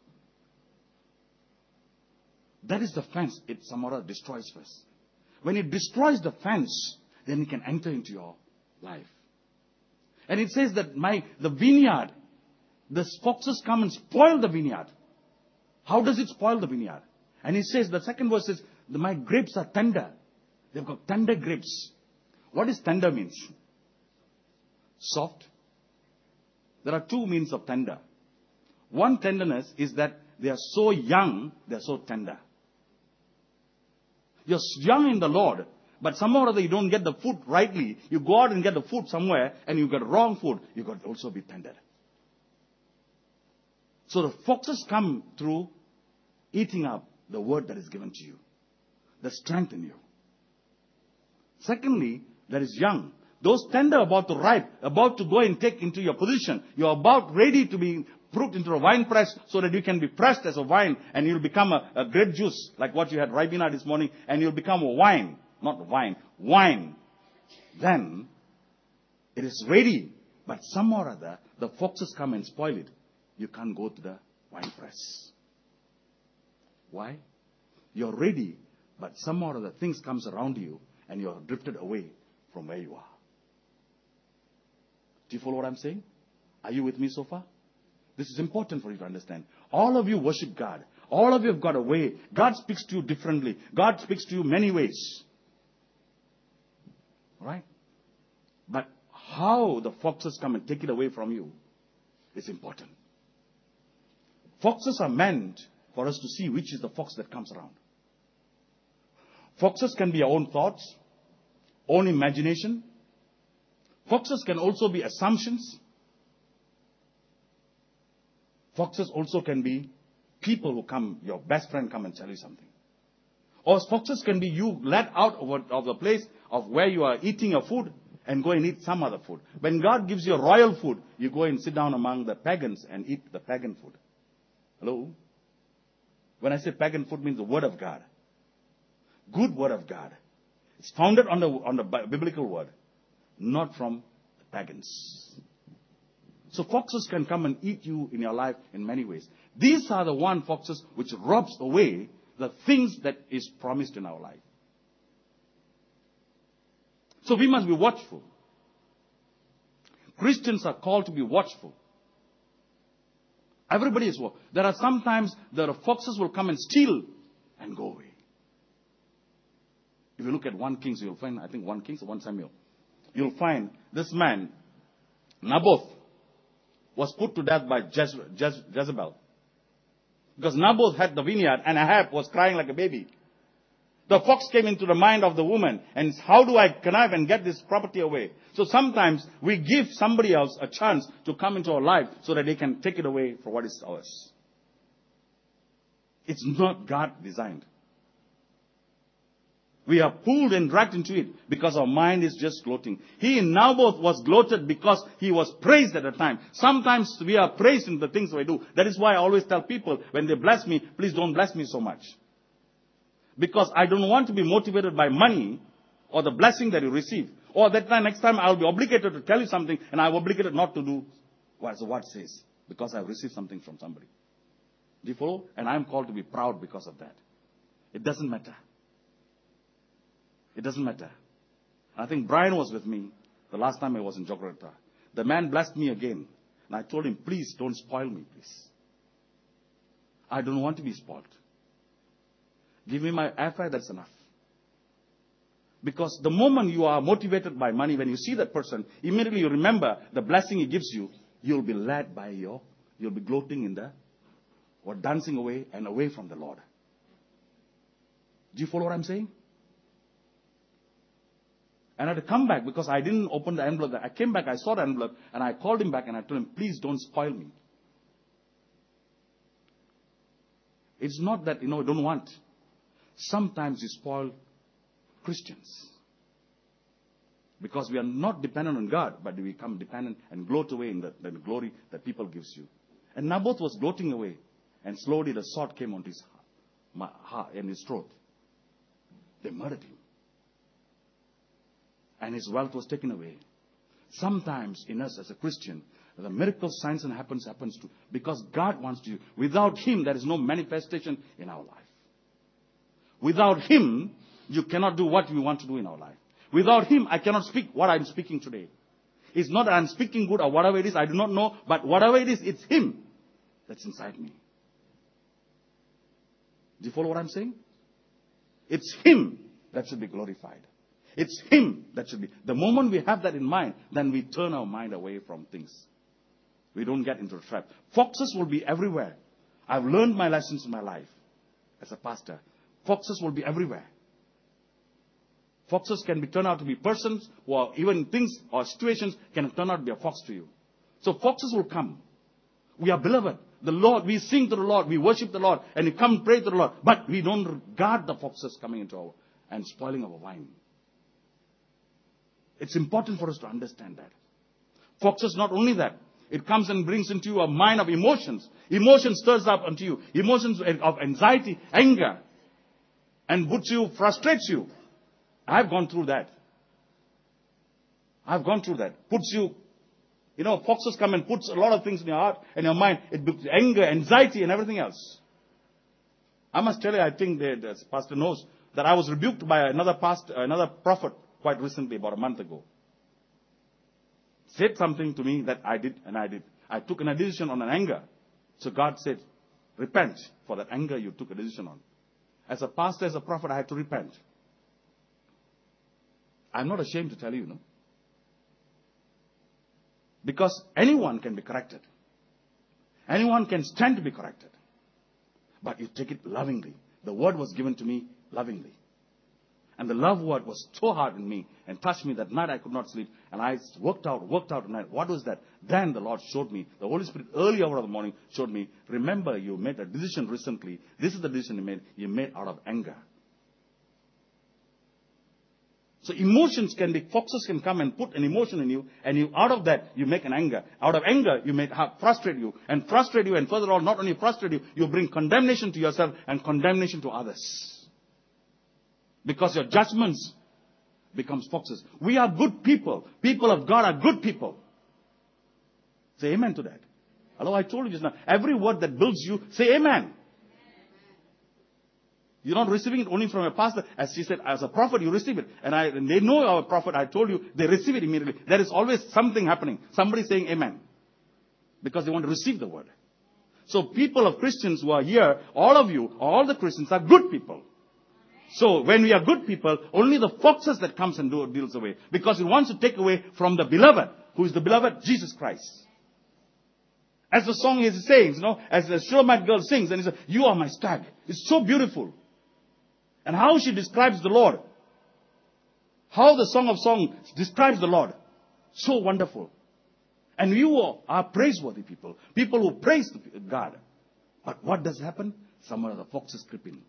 That is the fence it somehow destroys first. When it destroys the fence, then it can enter into your life. And it says that my the vineyard, the foxes come and spoil the vineyard. How does it spoil the vineyard? And it says, the second verse says, my grapes are tender. They've got tender grapes. What does tender means? Soft. There are two means of tender. One tenderness is that they are so young, they are so tender. You're young in the Lord, but somehow or other you don't get the food rightly. You go out and get the food somewhere and you get wrong food. You got to also be tender. So the foxes come through eating up the word that is given to you. The strength in you. Secondly, that is young. Those tender about to ripe, about to go and take into your position. You're about ready to be put into a wine press so that you can be pressed as a wine and you'll become a, a grape juice like what you had Ribena this morning and you'll become a wine. Not wine, wine. Then it is ready. But somehow or other, the foxes come and spoil it. You can't go to the wine press. Why? You're ready, but somehow or other things comes around you and you're drifted away from where you are. Do you follow what I'm saying? Are you with me so far? This is important for you to understand. All of you worship God. All of you have got a way. God speaks to you differently. God speaks to you many ways. Right? But how the foxes come and take it away from you is important. Foxes are meant for us to see which is the fox that comes around. Foxes can be our own thoughts, own imagination. Foxes can also be assumptions. Foxes also can be people who come, your best friend come and tell you something. Or foxes can be you let out of, of the place of where you are eating your food and go and eat some other food. When God gives you a royal food, you go and sit down among the pagans and eat the pagan food. Hello? When I say pagan food, means the word of God. Good word of God. It's founded on the, on the biblical word, not from the pagans. So foxes can come and eat you in your life in many ways. These are the one foxes which robs away the things that is promised in our life. So we must be watchful. Christians are called to be watchful. Everybody is watchful. There are sometimes there are foxes will come and steal and go away. If you look at First Kings, you'll find, I think First Kings or First Samuel. You'll find this man, Naboth, was put to death by Jez- Jez- Jezebel. Because Naboth had the vineyard and Ahab was crying like a baby. The fox came into the mind of the woman and how do I connive and get this property away? So sometimes we give somebody else a chance to come into our life so that they can take it away for what is ours. It's not God designed. We are pulled and dragged into it because our mind is just gloating. He in Naboth was gloated because he was praised at the time. Sometimes we are praised in the things we do. That is why I always tell people when they bless me, please don't bless me so much. Because I don't want to be motivated by money or the blessing that you receive. Or that time, next time I'll be obligated to tell you something and I'm obligated not to do what the word says. Because I've received something from somebody. Do you follow? And I'm called to be proud because of that. It doesn't matter. It doesn't matter. I think Brian was with me the last time I was in Jakarta. The man blessed me again. And I told him, please don't spoil me, please. I don't want to be spoiled. Give me my airfare, that's enough. Because the moment you are motivated by money, when you see that person, immediately you remember the blessing he gives you, you'll be led by your, you'll be gloating in the, or dancing away and away from the Lord. Do you follow what I'm saying? And I had to come back because I didn't open the envelope. I came back, I saw the envelope, and I called him back and I told him, please don't spoil me. It's not that, you know, I don't want. Sometimes you spoil Christians. Because we are not dependent on God, but we become dependent and gloat away in the, the glory that people gives you. And Naboth was gloating away. And slowly the sword came onto his heart and his throat. They murdered him. And his wealth was taken away. Sometimes in us as a Christian, the miracle, signs and happens, happens to, because God wants to. Without Him, there is no manifestation in our life. Without Him, you cannot do what we want to do in our life. Without Him, I cannot speak what I'm speaking today. It's not that I'm speaking good or whatever it is, I do not know, but whatever it is, it's Him that's inside me. Do you follow what I'm saying? It's Him that should be glorified. It's Him that should be. The moment we have that in mind, then we turn our mind away from things. We don't get into a trap. Foxes will be everywhere. I've learned my lessons in my life as a pastor. Foxes will be everywhere. Foxes can be turned out to be persons, or even things or situations can turn out to be a fox to you. So foxes will come. We are beloved. The Lord, we sing to the Lord, we worship the Lord, and we come pray to the Lord. But we don't guard the foxes coming into our, and spoiling our wine. It's important for us to understand that. Foxes, not only that, it comes and brings into you a mind of emotions. Emotion stirs up unto you. Emotions of anxiety, anger, and puts you, frustrates you. I've gone through that. I've gone through that. Puts you, you know, foxes come and puts a lot of things in your heart and your mind. It puts anger, anxiety, and everything else. I must tell you, I think that the pastor knows that I was rebuked by another pastor, another prophet quite recently, about a month ago. Said something to me that I did, and I did. I took a decision on an anger. So God said, repent for that anger you took a decision on. As a pastor, as a prophet, I had to repent. I'm not ashamed to tell you, no. Because anyone can be corrected. Anyone can stand to be corrected. But you take it lovingly. The word was given to me lovingly. And the love word was so hard in me and touched me that night I could not sleep. And I worked out, worked out at night. What was that? Then the Lord showed me, the Holy Spirit early hour of the morning showed me, remember you made a decision recently. This is the decision you made. You made out of anger. So emotions can be, foxes can come and put an emotion in you, and you, out of that, you make an anger. Out of anger, you make, frustrate you, and frustrate you, and further on, not only frustrate you, you bring condemnation to yourself and condemnation to others. Because your judgments becomes foxes. We are good people. People of God are good people. Say amen to that. Hello, I told you just now. Every word that builds you, say amen. You're not receiving it only from a pastor. As she said, as a prophet, you receive it. And, I, and they know our prophet. I told you, they receive it immediately. There is always something happening. Somebody saying amen. Because they want to receive the word. So people of Christians who are here, all of you, all the Christians are good people. So when we are good people, only the foxes that comes and do, deals away. Because it wants to take away from the beloved. Who is the beloved? Jesus Christ. As the song is saying, you know, as the Shulamite girl sings, and he says, you are my stag. It's so beautiful. And how she describes the Lord. How the Song of Songs describes the Lord. So wonderful. And you are praiseworthy people. People who praise God. But what does happen? Some of the foxes creep in.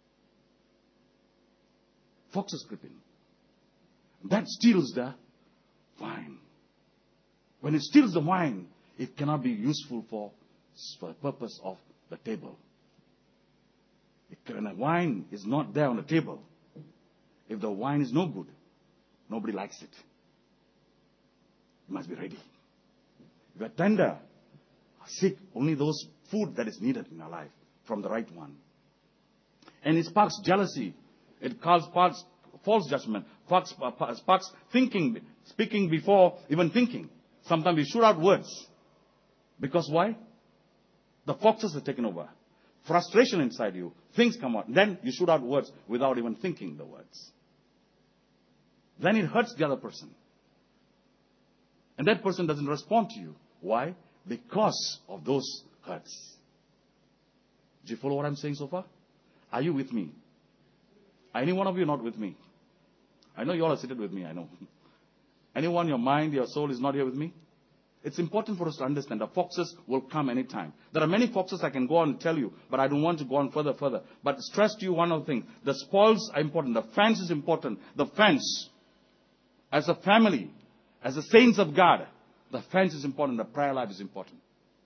Foxes creep in. That steals the wine. When it steals the wine, it cannot be useful for, for the purpose of the table. When the wine is not there on the table, if the wine is no good, nobody likes it. You must be ready. If you are tender, seek only those food that is needed in our life from the right one. And it sparks jealousy. It sparks false judgment. Sparks, sparks thinking, speaking before even thinking. Sometimes we shoot out words. Because why? The foxes are taken over. Frustration inside you. Things come out. Then you shoot out words without even thinking the words. then it hurts the other person. And that person doesn't respond to you. Why? Because of those hurts. Do you follow what I'm saying so far? Are you with me? Any one of you not with me? I know you all are seated with me, I know. Anyone, your mind, your soul is not here with me? It's important for us to understand that foxes will come anytime. There are many foxes I can go on and tell you, but I don't want to go on further, further. But stress to you one other thing. The spoils are important. The fence is important. The fence, as a family, as the saints of God, the fence is important. The prayer life is important.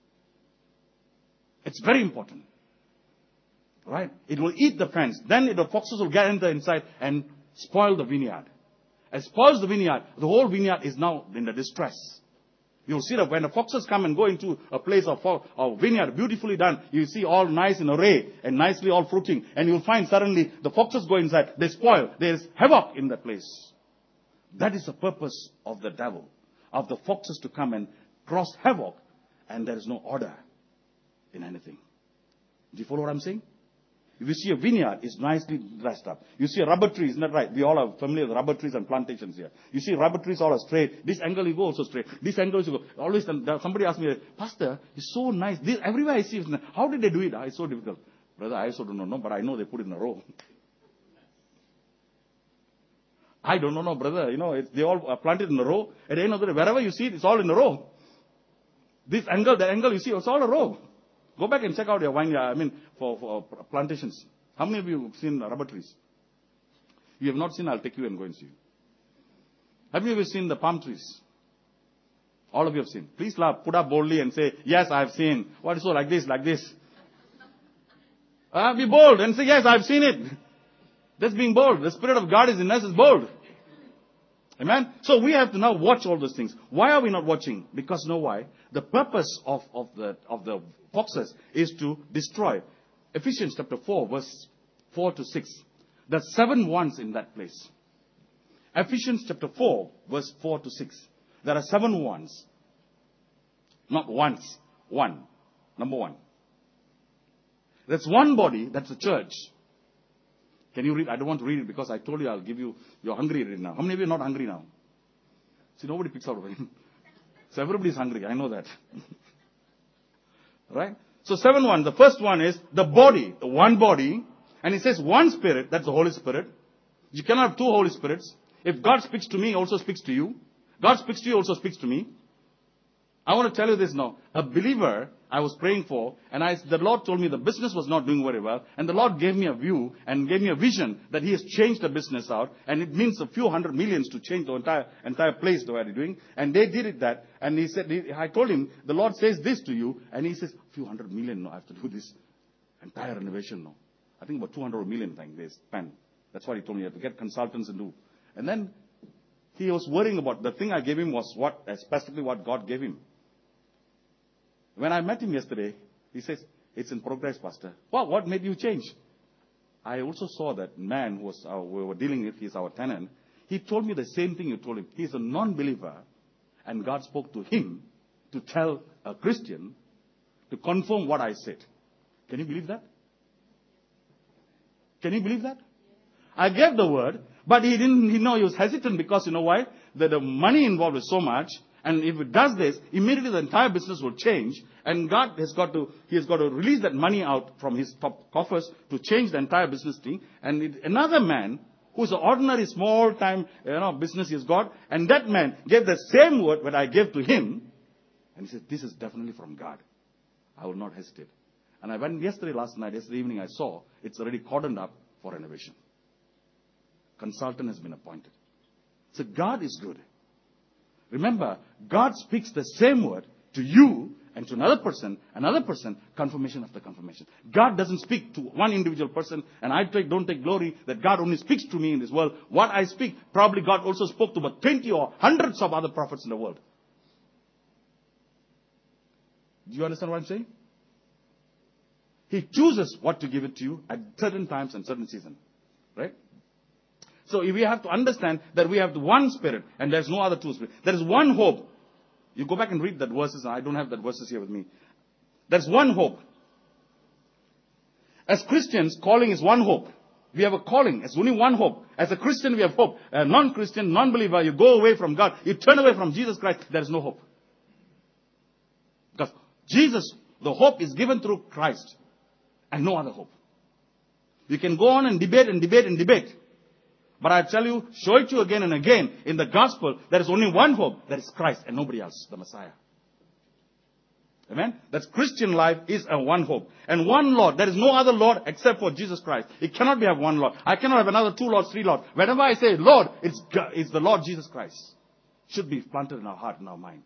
It's very important. Right? It will eat the fence. Then the foxes will get into inside and spoil the vineyard. As spoils the vineyard, the whole vineyard is now in the distress. You'll see that when the foxes come and go into a place of, of vineyard, beautifully done, you see all nice in array and nicely all fruiting. And you'll find suddenly the foxes go inside, they spoil. There is havoc in that place. That is the purpose of the devil, of the foxes to come and cause havoc, and there is no order in anything. Do you follow what I'm saying? If you see a vineyard, it's nicely dressed up. You see a rubber tree, isn't that right? We all are familiar with rubber trees and plantations here. You see rubber trees all are straight. This angle you go also straight. This angle you go. Always, somebody asked me, Pastor, it's so nice. This, everywhere I see, how did they do it? Ah, it's so difficult. Brother, I also don't know, but I know they put it in a row. I don't know, no, brother. You know, it's, they all are planted in a row. At the end of the day, wherever you see it, it's all in a row. This angle, that angle you see, it's all a row. Go back and check out your vineyard, I mean, for, for plantations. How many of you have seen rubber trees? You have not seen, I'll take you and go and see you. Have you ever seen the palm trees? All of you have seen. Please laugh, put up boldly and say, yes, I have seen. What is so like this, like this? Uh, be bold and say, yes, I have seen it. That's being bold. The Spirit of God is in us, is bold. Amen? So we have to now watch all those things. Why are we not watching? Because know why? The purpose of, of the of the foxes is to destroy. Ephesians chapter four, verse four to six. There's seven ones in that place. Ephesians chapter four, verse four to six. There are seven ones. Not once. One. Number one. There's one body, that's the church. Can you read? I don't want to read it because I told you I'll give you, you're hungry right now. How many of you are not hungry now? See, nobody picks out of it. So everybody's hungry. I know that. Right? So seven one. The first one is the body. The one body. And it says one spirit. That's the Holy Spirit. You cannot have two Holy Spirits. If God speaks to me, He also speaks to you. God speaks to you, also speaks to me. I want to tell you this now. A believer I was praying for, and I, the Lord told me the business was not doing very well, and the Lord gave me a view and gave me a vision that He has changed the business out, and it means a few hundred millions to change the entire entire place the way they're doing, and they did it that, and he said, he, I told him, the Lord says this to you, and he says, a few hundred million, no, I have to do this entire renovation, no. I think about two hundred million thing they spend. That's what he told me, you have to get consultants and do. And then he was worrying about, the thing I gave him was what, specifically what God gave him. When I met him yesterday, he says, it's in progress, Pastor. Well, what made you change? I also saw that man who was our, we were dealing with, he's our tenant. He told me the same thing you told him. He's a non-believer, and God spoke to him to tell a Christian to confirm what I said. Can you believe that? Can you believe that? I gave the word, but he didn't, you know, he was hesitant because, you know why? That the money involved is so much. And if it does this, immediately the entire business will change. And God has got to, He has got to release that money out from His top coffers to change the entire business thing. And it, another man, who's an ordinary small time, you know, business he's got, and that man gave the same word that I gave to him. And he said, this is definitely from God. I will not hesitate. And I went yesterday, last night, yesterday evening, I saw it's already cordoned up for renovation. Consultant has been appointed. So God is good. Remember, God speaks the same word to you and to another person, another person, confirmation after confirmation. God doesn't speak to one individual person, and I take, don't take glory that God only speaks to me in this world. What I speak, probably God also spoke to about twenty or hundreds of other prophets in the world. Do you understand what I'm saying? He chooses what to give it to you at certain times and certain seasons. Right? So we have to understand that we have the one Spirit and there's no other two Spirits. There is one hope. You go back and read that verses. I don't have that verses here with me. There's one hope. As Christians, calling is one hope. We have a calling. There's only one hope. As a Christian, we have hope. A non-Christian, non-believer, you go away from God. You turn away from Jesus Christ. There is no hope. Because Jesus, the hope is given through Christ. And no other hope. You can go on and debate and debate and debate. But I tell you, show it to you again and again. In the gospel, there is only one hope. That is Christ and nobody else. The Messiah. Amen? That's Christian life is a one hope. And one Lord. There is no other Lord except for Jesus Christ. It cannot be have one Lord. I cannot have another two Lords, three Lords. Whenever I say Lord, it's, God, it's the Lord Jesus Christ. Should be planted in our heart and our mind.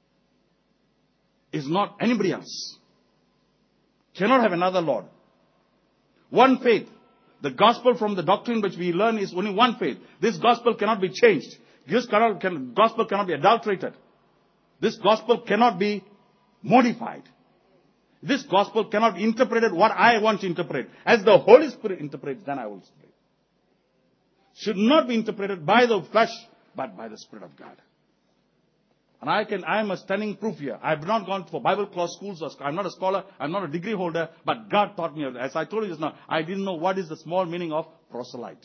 It's not anybody else. Cannot have another Lord. One faith. The gospel from the doctrine which we learn is only one faith. This gospel cannot be changed. This cannot, can, gospel cannot be adulterated. This gospel cannot be modified. This gospel cannot be interpreted what I want to interpret. As the Holy Spirit interprets, then I will speak. Should not be interpreted by the flesh, but by the Spirit of God. And I can, I am a stunning proof here. I have not gone for Bible class schools. Or, I'm not a scholar. I'm not a degree holder. But God taught me. As I told you just now, I didn't know what is the small meaning of proselyte.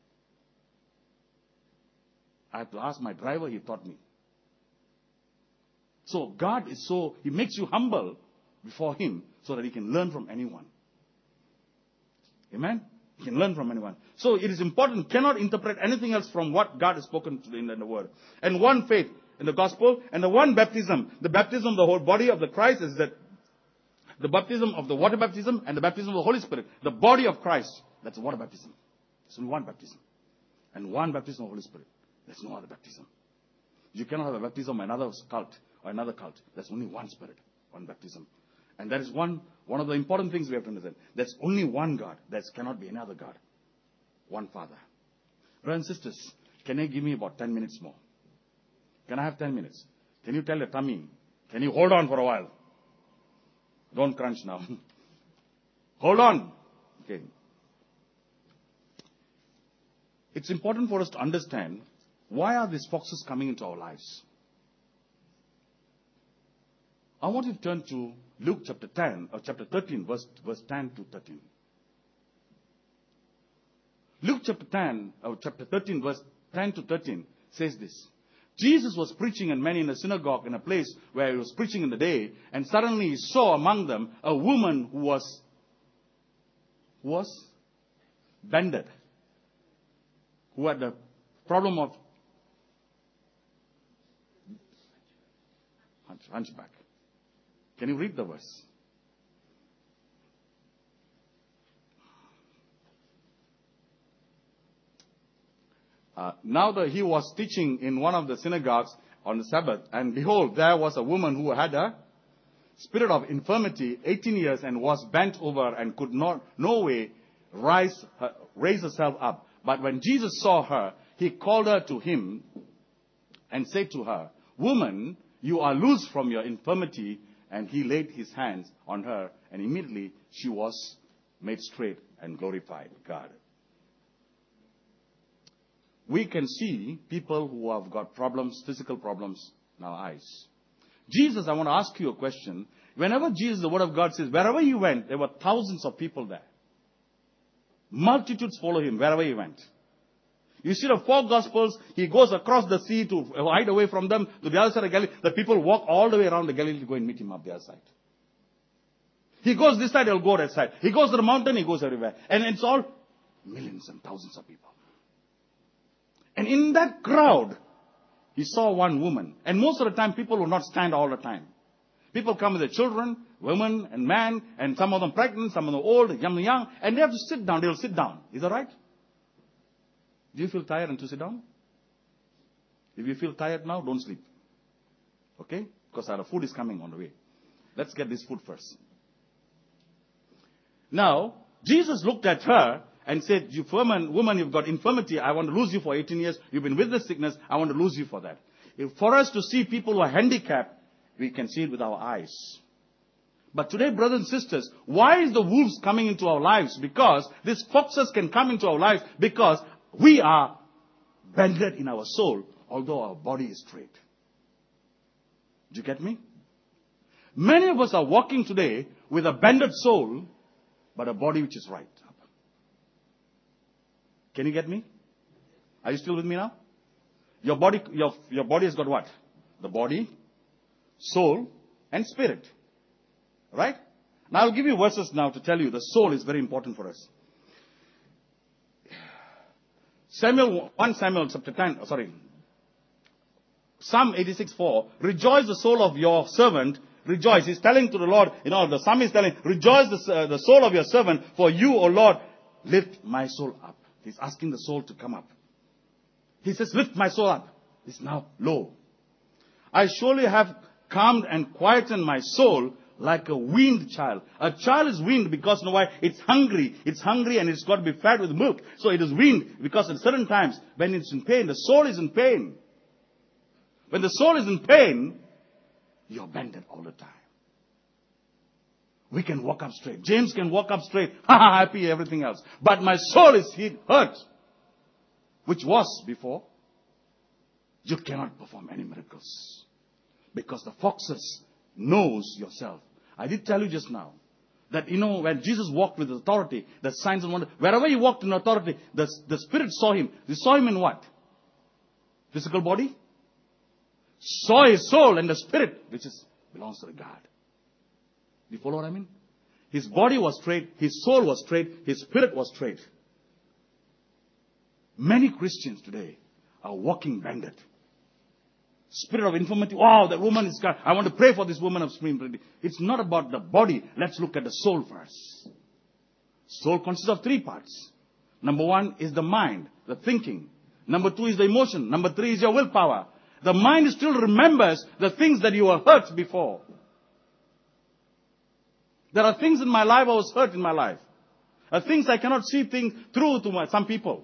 I had to ask my driver. He taught me. So God is so, He makes you humble before Him so that He can learn from anyone. Amen? He can learn from anyone. So it is important. Cannot interpret anything else from what God has spoken to in the Word. And one faith in the gospel and the one baptism. The baptism of the whole body of the Christ is that the baptism of the water baptism and the baptism of the Holy Spirit. The body of Christ. That's water baptism. There's only one baptism. And one baptism of the Holy Spirit. There's no other baptism. You cannot have a baptism of another cult or another cult. There's only one Spirit, one baptism. And that is one, one of the important things we have to understand. There's only one God. There cannot be any other God. One Father. Brothers and sisters, can you give me about ten minutes more? Can I have ten minutes? Can you tell your tummy? Can you hold on for a while? Don't crunch now. Hold on. Okay. It's important for us to understand why are these foxes coming into our lives. I want you to turn to Luke chapter ten, or chapter thirteen, verse, verse ten to thirteen. Luke chapter ten, or chapter thirteen, verse ten to thirteen says this. Jesus was preaching and many in a synagogue in a place where he was preaching in the day, and suddenly he saw among them a woman who was, who was bended, who had the problem of hunch, hunchback. Can you read the verse? Uh, now that he was teaching in one of the synagogues on the Sabbath, and behold, there was a woman who had a spirit of infirmity, eighteen years, and was bent over and could not, no way rise, her, raise herself up. But when Jesus saw her, he called her to him and said to her, "Woman, you are loosed from your infirmity." And he laid his hands on her, and immediately she was made straight and glorified God. We can see people who have got problems, physical problems in our eyes. Jesus, I want to ask you a question. Whenever Jesus, the Word of God says, wherever he went, there were thousands of people there. Multitudes follow him wherever he went. You see the four Gospels, he goes across the sea to hide away from them to the other side of Galilee. The people walk all the way around the Galilee to go and meet him up the other side. He goes this side, he'll go that side. He goes to the mountain, he goes everywhere. And it's all millions and thousands of people. And in that crowd, he saw one woman. And most of the time, people will not stand all the time. People come with their children, women and men, and some of them pregnant, some of them old, young, young, and they have to sit down. They'll sit down. Is that right? Do you feel tired and to sit down? If you feel tired now, don't sleep. Okay? Because our food is coming on the way. Let's get this food first. Now, Jesus looked at her and said, "You woman, woman, you've got infirmity. I want to lose you for eighteen years. You've been with this sickness. I want to lose you for that." If for us to see people who are handicapped, we can see it with our eyes. But today, brothers and sisters, why is the wolves coming into our lives? Because these foxes can come into our lives because we are bended in our soul, although our body is straight. Do you get me? Many of us are walking today with a bended soul, but a body which is right. Can you get me? Are you still with me now? Your body, your, your body has got what? The body, soul, and spirit. Right? Now I'll give you verses now to tell you the soul is very important for us. Samuel, First Samuel chapter ten, sorry. Psalm eighty-six four, rejoice the soul of your servant, rejoice. He's telling to the Lord, you know, the psalmist is telling, rejoice the, uh, the soul of your servant, for you, O Lord, lift my soul up. He's asking the soul to come up. He says, lift my soul up. It's now low. I surely have calmed and quietened my soul like a weaned child. A child is weaned because, you know why? It's hungry. It's hungry and it's got to be fed with milk. So it is weaned because at certain times when it's in pain, the soul is in pain. When the soul is in pain, you're bended all the time. We can walk up straight. James can walk up straight. Ha ha, happy, everything else. But my soul is hurt. Which was before. You cannot perform any miracles. Because the foxes knows yourself. I did tell you just now that, you know, when Jesus walked with authority, the signs and wonders, wherever he walked in authority, the, the Spirit saw him. They saw him in what? Physical body? Saw his soul and the Spirit, which is belongs to the God. Do you follow what I mean? His body was straight, his soul was straight, his spirit was straight. Many Christians today are walking bended. Spirit of infirmity. Wow, that woman is God. I want to pray for this woman of spirit. It's not about the body. Let's look at the soul first. Soul consists of three parts. Number one is the mind, the thinking. Number two is the emotion. Number three is your willpower. The mind still remembers the things that you were hurt before. There are things in my life I was hurt in my life. There are things I cannot see things through to my, some people.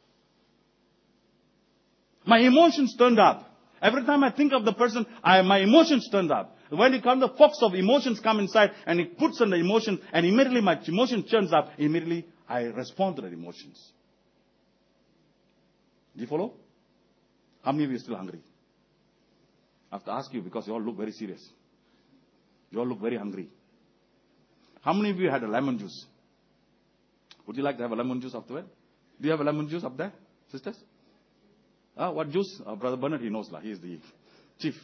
My emotions turned up. Every time I think of the person, I, my emotions turned up. When it comes, the fox of emotions come inside and it puts on the emotion and immediately my emotion turns up. Immediately I respond to the emotions. Do you follow? How many of you are still hungry? I have to ask you because you all look very serious. You all look very hungry. How many of you had a lemon juice? Would you like to have a lemon juice afterward? Do you have a lemon juice up there, sisters? Ah, what juice? Uh, Brother Bernard, he knows. He is the chief.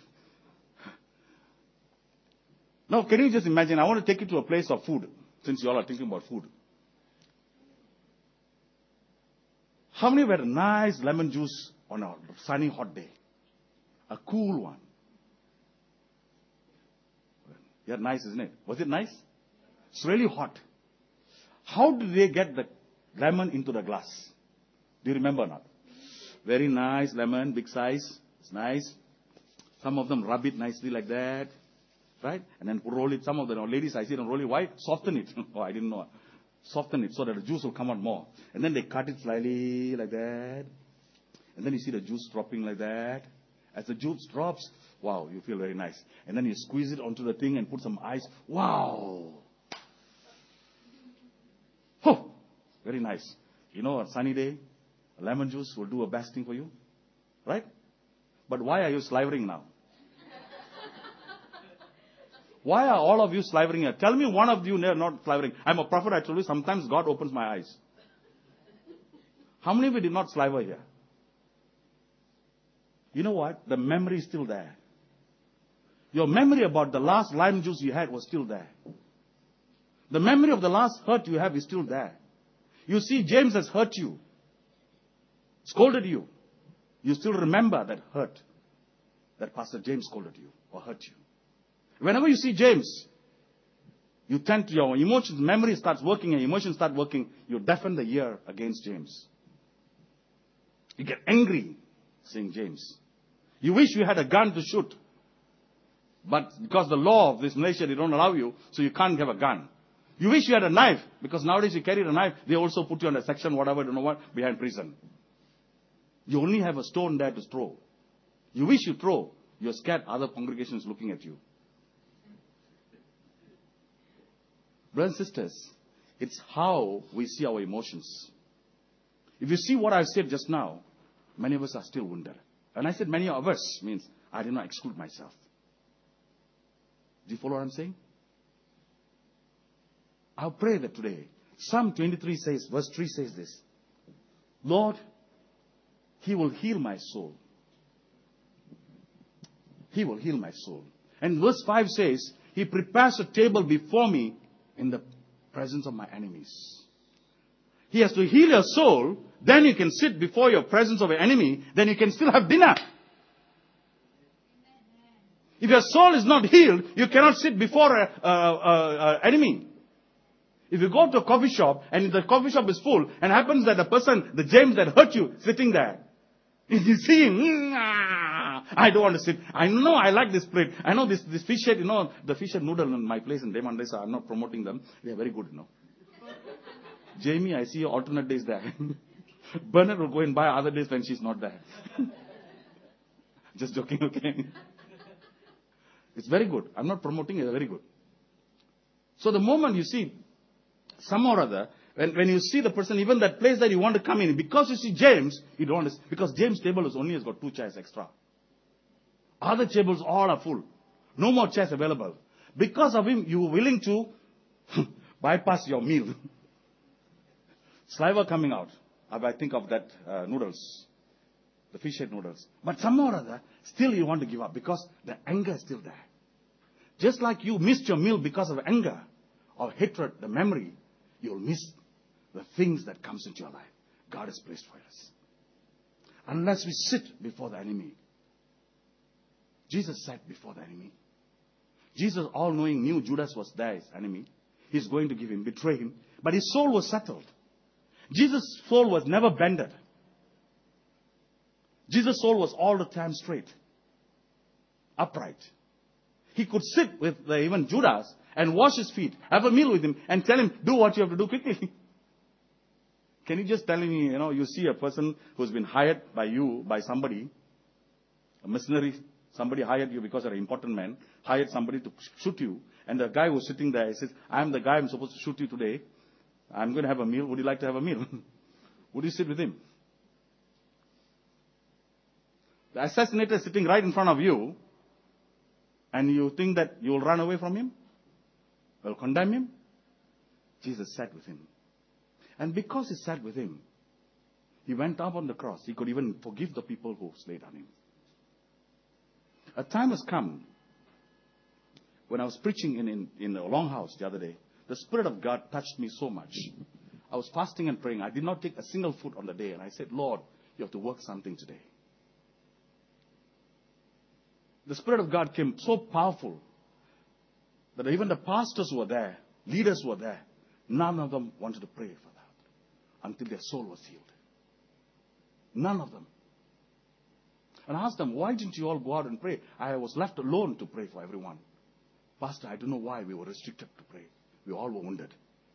Now, can you just imagine? I want to take you to a place of food, since you all are thinking about food. How many of you had a nice lemon juice on a sunny, hot day? A cool one. Yeah, nice, isn't it? Was it nice? It's really hot. How did they get the lemon into the glass? Do you remember or not? Very nice lemon, big size. It's nice. Some of them rub it nicely like that. Right? And then roll it. Some of the ladies I see them roll it. Why? Soften it. Oh, I didn't know. Soften it so that the juice will come out more. And then they cut it slightly like that. And then you see the juice dropping like that. As the juice drops, wow, you feel very nice. And then you squeeze it onto the thing and put some ice. Wow. Oh, very nice. You know, a sunny day, a lemon juice will do a best thing for you. Right? But why are you slavering now? Why are all of you slavering here? Tell me one of you not slavering. I'm a prophet, I told you, sometimes God opens my eyes. How many of you did not slaver here? You know what? The memory is still there. Your memory about the last lime juice you had was still there. The memory of the last hurt you have is still there. You see, James has hurt you. Scolded you. You still remember that hurt. That Pastor James scolded you or hurt you. Whenever you see James, you tend to, your emotions, memory starts working and emotions start working. You deafen the ear against James. You get angry seeing James. You wish you had a gun to shoot. But because the law of this nation, they don't allow you, so you can't have a gun. You wish you had a knife, because nowadays you carry a knife, they also put you on a section, whatever, don't know what, behind prison. You only have a stone there to throw. You wish you throw, you're scared other congregations looking at you. Brothers and sisters, it's how we see our emotions. If you see what I said just now, many of us are still wounded. And I said many of us means I did not exclude myself. Do you follow what I'm saying? I'll pray that today. Psalm twenty-three says, verse three says this. Lord, He will heal my soul. He will heal my soul. And verse five says, He prepares a table before me in the presence of my enemies. He has to heal your soul. Then you can sit before your presence of your enemy. Then you can still have dinner. If your soul is not healed, you cannot sit before an a, a, a enemy. If you go to a coffee shop and the coffee shop is full and happens that the person, the James that hurt you, sitting there. You see him, I don't want to sit. I know I like this plate. I know this, this fish head, you know, the fish head noodle in my place in Demandesa, I'm not promoting them. They are very good, you know. Jamie, I see you alternate days there. Bernard will go and buy other days when she's not there. Just joking, okay? It's very good. I'm not promoting it, it's very good. So the moment you see some or other, when, when you see the person, even that place that you want to come in, because you see James, you don't want to, because James' table is only has got two chairs extra. Other tables all are full. No more chairs available. Because of him, you were willing to bypass your meal. Saliva coming out. I think of that uh, noodles. The fish head noodles. But some or other, still you want to give up because the anger is still there. Just like you missed your meal because of anger or hatred, the memory, you'll miss the things that comes into your life. God has placed for us. Unless we sit before the enemy. Jesus sat before the enemy. Jesus, all-knowing, knew Judas was there, his enemy. He's going to give him, betray him. But his soul was settled. Jesus' soul was never bended. Jesus' soul was all the time straight. Upright. He could sit with the, even Judas and wash his feet, have a meal with him, and tell him, do what you have to do quickly. Can you just tell me, you know, you see a person who's been hired by you, by somebody, a missionary, somebody hired you because you're an important man, hired somebody to shoot you, and the guy who's sitting there says, I'm the guy I'm supposed to shoot you today. I'm going to have a meal. Would you like to have a meal? Would you sit with him? The assassinator is sitting right in front of you, and you think that you will run away from him? Will condemn him? Jesus sat with him. And because he sat with him, he went up on the cross. He could even forgive the people who slayed on him. A time has come when I was preaching in, in, in a longhouse the other day. The Spirit of God touched me so much. I was fasting and praying. I did not take a single food on the day. And I said, Lord, you have to work something today. The Spirit of God came so powerful that even the pastors who were there, leaders who were there, none of them wanted to pray for that until their soul was healed. None of them. And I asked them, why didn't you all go out and pray? I was left alone to pray for everyone. Pastor, I don't know why we were restricted to pray. We all were wounded.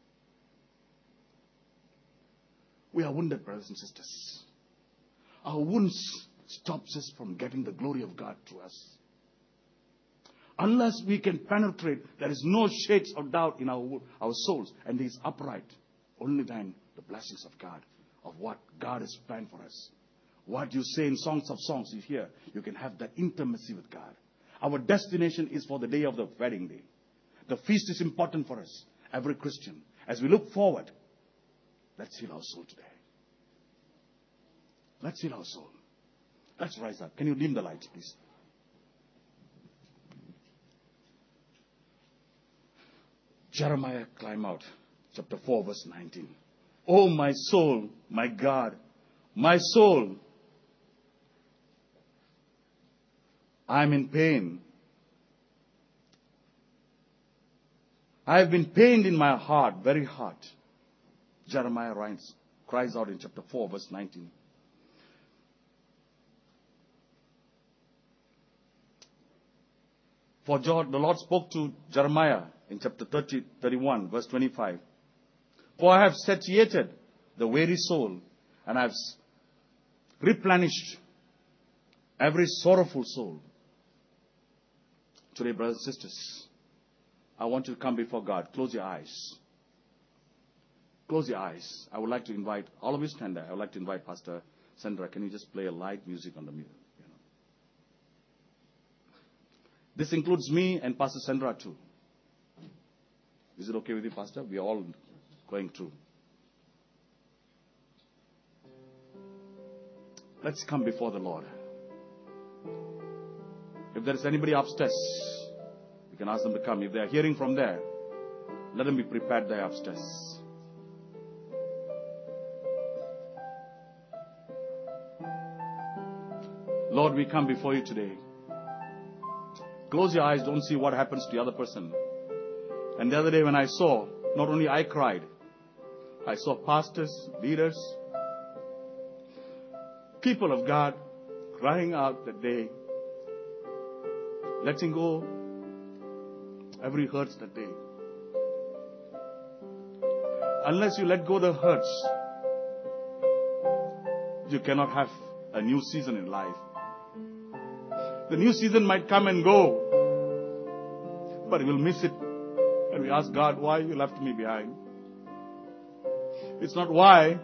We are wounded, brothers and sisters. Our wounds stops us from getting the glory of God through us. Unless we can penetrate, there is no shades of doubt in our, our souls. And He is upright. Only then the blessings of God, of what God has planned for us. What you say in Songs of Songs, you hear, you can have that intimacy with God. Our destination is for the day of the wedding day. The feast is important for us, every Christian. As we look forward, let's heal our soul today. Let's heal our soul. Let's rise up. Can you dim the lights, please? Jeremiah, climb out. Chapter four, verse nineteen. Oh, my soul, my God, my soul, I'm in pain. I have been pained in my heart, very hard. Jeremiah writes, cries out in chapter four, verse nineteen. For God, the Lord spoke to Jeremiah in chapter thirty, thirty-one, verse twenty-five. For I have satiated the weary soul, and I have replenished every sorrowful soul. Today, brothers and sisters, I want you to come before God. Close your eyes. Close your eyes. I would like to invite, all of you stand there. I would like to invite Pastor Sandra. Can you just play a light music on the music? You know. This includes me and Pastor Sandra too. Is it okay with you, Pastor? We are all going through. Let's come before the Lord. If there is anybody upstairs, you can ask them to come. If they are hearing from there, let them be prepared there upstairs. Lord, we come before you today. Close your eyes, don't see what happens to the other person. And the other day when I saw, not only I cried, I saw pastors, leaders, people of God crying out that day, letting go every hurts that day. Unless you let go the hurts, you cannot have a new season in life. The new season might come and go, but we'll miss it. And we ask God, why you left me behind? It's not why,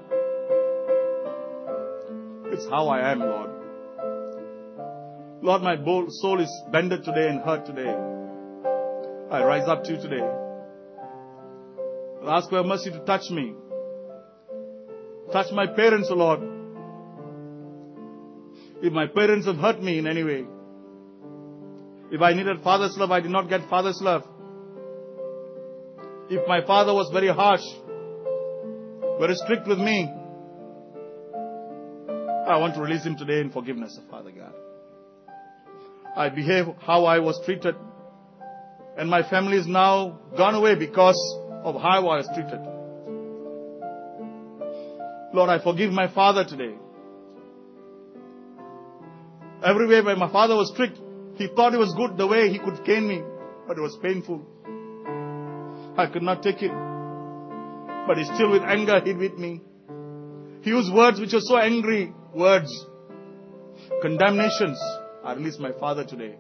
it's how I am, Lord. Lord, my soul is bended today and hurt today. I rise up to you today. I ask for your mercy to touch me. Touch my parents, O Lord. If my parents have hurt me in any way, if I needed father's love, I did not get father's love. If my father was very harsh, very strict with me, I want to release him today in forgiveness of Father God. I behave how I was treated, and my family is now gone away because of how I was treated. Lord, I forgive my father today. Every way when my father was strict, he thought it was good the way he could cane me, but it was painful. I could not take it. But he still with anger hid with me. He used words which were so angry, words, condemnations. I release my father today.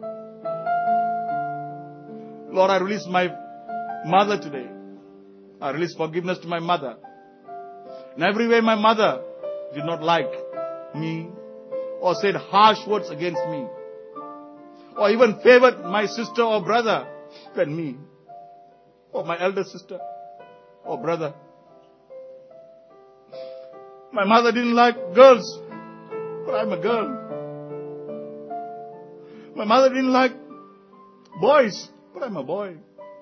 Lord, I release my mother today. I release forgiveness to my mother. In every way my mother did not like me or said harsh words against me, or even favored my sister or brother than me, or my elder sister or brother. My mother didn't like girls, but I'm a girl. My mother didn't like boys, but I'm a boy.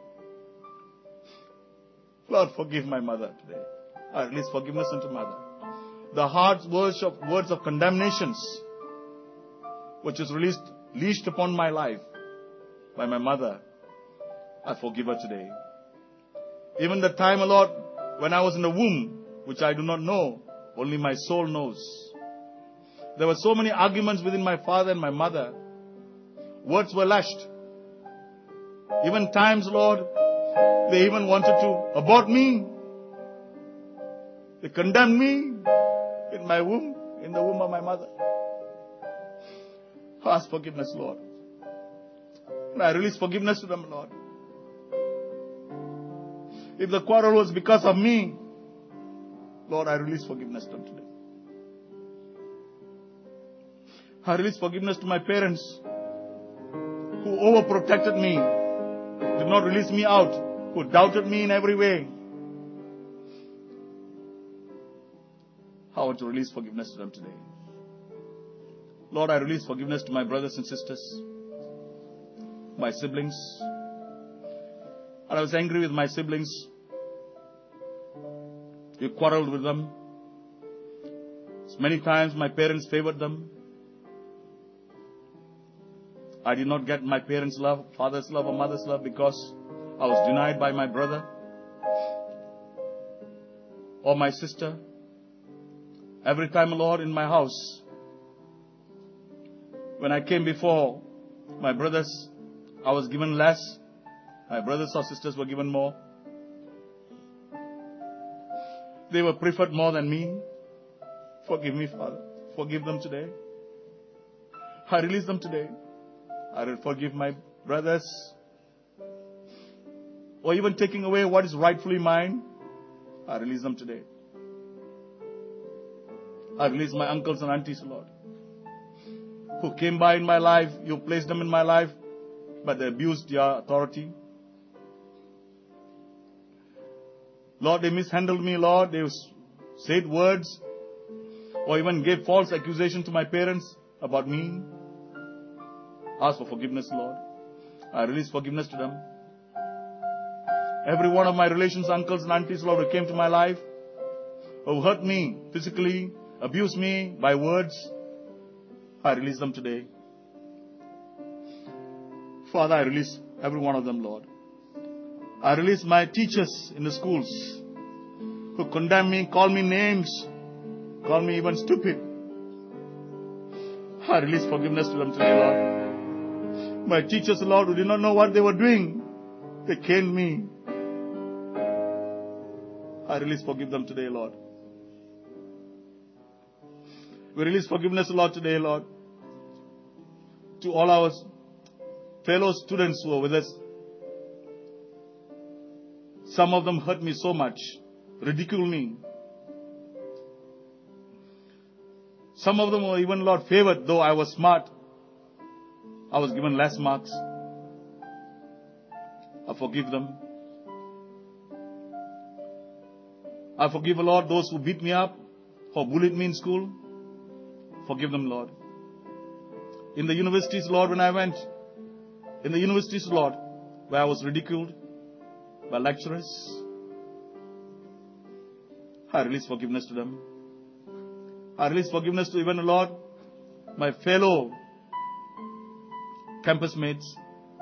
Lord, forgive my mother today. I release forgiveness unto mother. The hard words of, words of condemnations which is released, leashed upon my life by my mother, I forgive her today. Even the time, O Lord, when I was in the womb, which I do not know, only my soul knows. There were so many arguments within my father and my mother. Words were lashed. Even times, Lord, they even wanted to abort me. They condemned me in my womb, in the womb of my mother. Ask forgiveness, Lord. And I release forgiveness to them, Lord. If the quarrel was because of me, Lord, I release forgiveness to them today. I release forgiveness to my parents who overprotected me, did not release me out, who doubted me in every way. I want to release forgiveness to them today. Lord, I release forgiveness to my brothers and sisters, my siblings. And I was angry with my siblings. You quarreled with them. Many times my parents favored them. I did not get my parents' love, father's love or mother's love because I was denied by my brother or my sister. Every time, Lord, in my house, when I came before my brothers, I was given less. My brothers or sisters were given more. They were preferred more than me. Forgive me, Father. Forgive them today. I release them today. I will forgive my brothers. Or even taking away what is rightfully mine. I release them today. I release my uncles and aunties, Lord, who came by in my life. You placed them in my life, but they abused your authority. Lord, they mishandled me, Lord. They said words or even gave false accusation to my parents about me. Ask for forgiveness, Lord. I release forgiveness to them. Every one of my relations, uncles and aunties, Lord, who came to my life, who hurt me physically, abused me by words, I release them today. Father, I release every one of them, Lord. I release my teachers in the schools who condemn me, call me names, call me even stupid. I release forgiveness to them today, Lord. My teachers, Lord, who did not know what they were doing, they caned me. I release forgive them today, Lord. We release forgiveness, Lord, today, Lord, to all our fellow students who are with us. Some of them hurt me so much, ridiculed me. Some of them were even, Lord, favored, though I was smart. I was given less marks. I forgive them. I forgive, Lord, those who beat me up or bullied me in school. Forgive them, Lord. In the universities, Lord, when I went, in the universities, Lord, where I was ridiculed by lecturers, I release forgiveness to them. I release forgiveness to even, Lord, my fellow campus mates,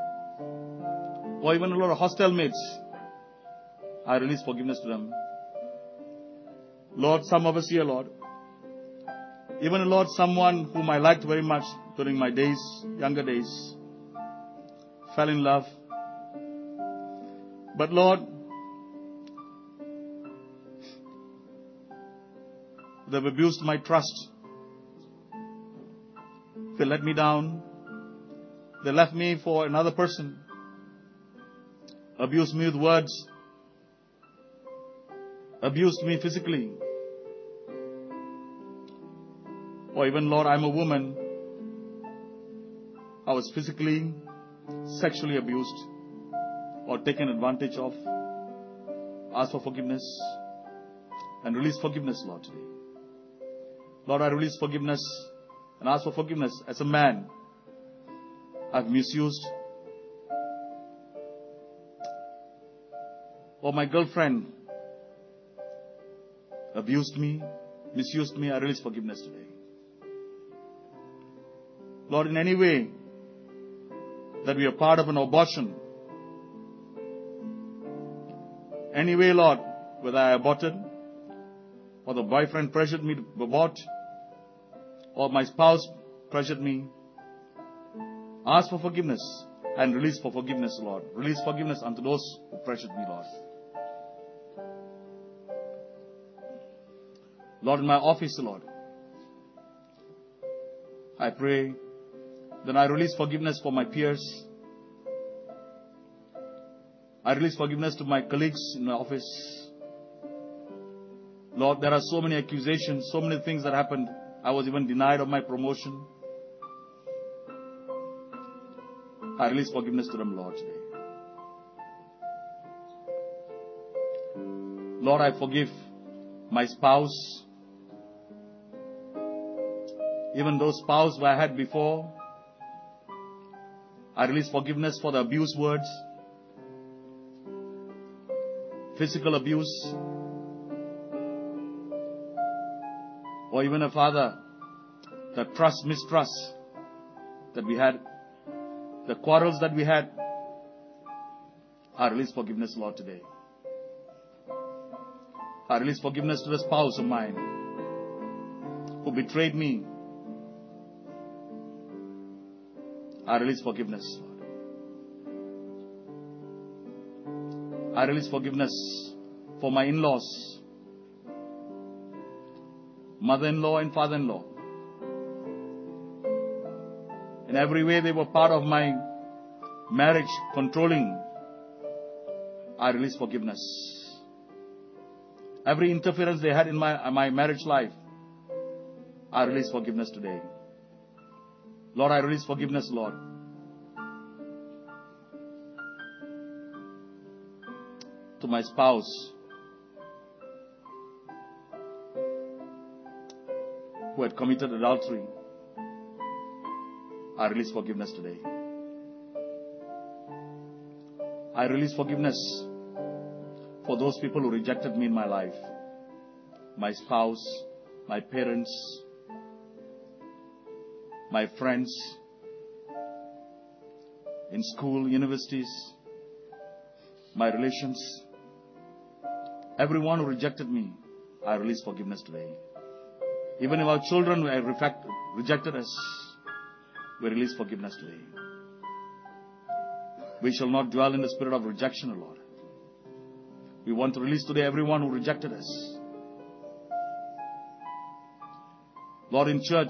or even, Lord, hostel mates. I release forgiveness to them. Lord, some of us here, Lord, even, Lord, someone whom I liked very much during my days, younger days, fell in love. But, Lord, they've abused my trust. They let me down. They left me for another person. Abused me with words. Abused me physically. Or even, Lord, I'm a woman. I was physically, sexually abused or taken advantage of. Ask for forgiveness and release forgiveness, Lord, today. Lord, I release forgiveness and ask for forgiveness. As a man, I've misused. Or my girlfriend abused me, misused me. I release forgiveness today. Lord, in any way that we are part of an abortion, any way, Lord, whether I aborted, or the boyfriend pressured me to abort, or my spouse pressured me, ask for forgiveness and release for forgiveness, Lord. Release forgiveness unto those who pressured me, Lord. Lord, in my office, Lord, I pray that I release forgiveness for my peers. I release forgiveness to my colleagues in my office. Lord, there are so many accusations, so many things that happened. I was even denied of my promotion. I release forgiveness to them, Lord, today. Lord, I forgive my spouse, even those spouse who I had before. I release forgiveness for the abuse words, physical abuse, or even a father, the trust, mistrust that we had, the quarrels that we had. I release forgiveness, Lord, today. I release forgiveness to the spouse of mine who betrayed me. I release forgiveness, Lord. I release forgiveness for my in-laws, mother-in-law and father-in-law. In every way they were part of my marriage, controlling. I release forgiveness. Every interference they had in my, my marriage life, I release forgiveness today. Lord, I release forgiveness, Lord. To my spouse. had committed adultery, I release forgiveness today. I release forgiveness for those people who rejected me in my life. My spouse, my parents, my friends, in school, universities, my relations. Everyone who rejected me, I release forgiveness today. Even if our children who have rejected us, we release forgiveness today. We shall not dwell in the spirit of rejection, Lord. We want to release today everyone who rejected us. Lord, in church,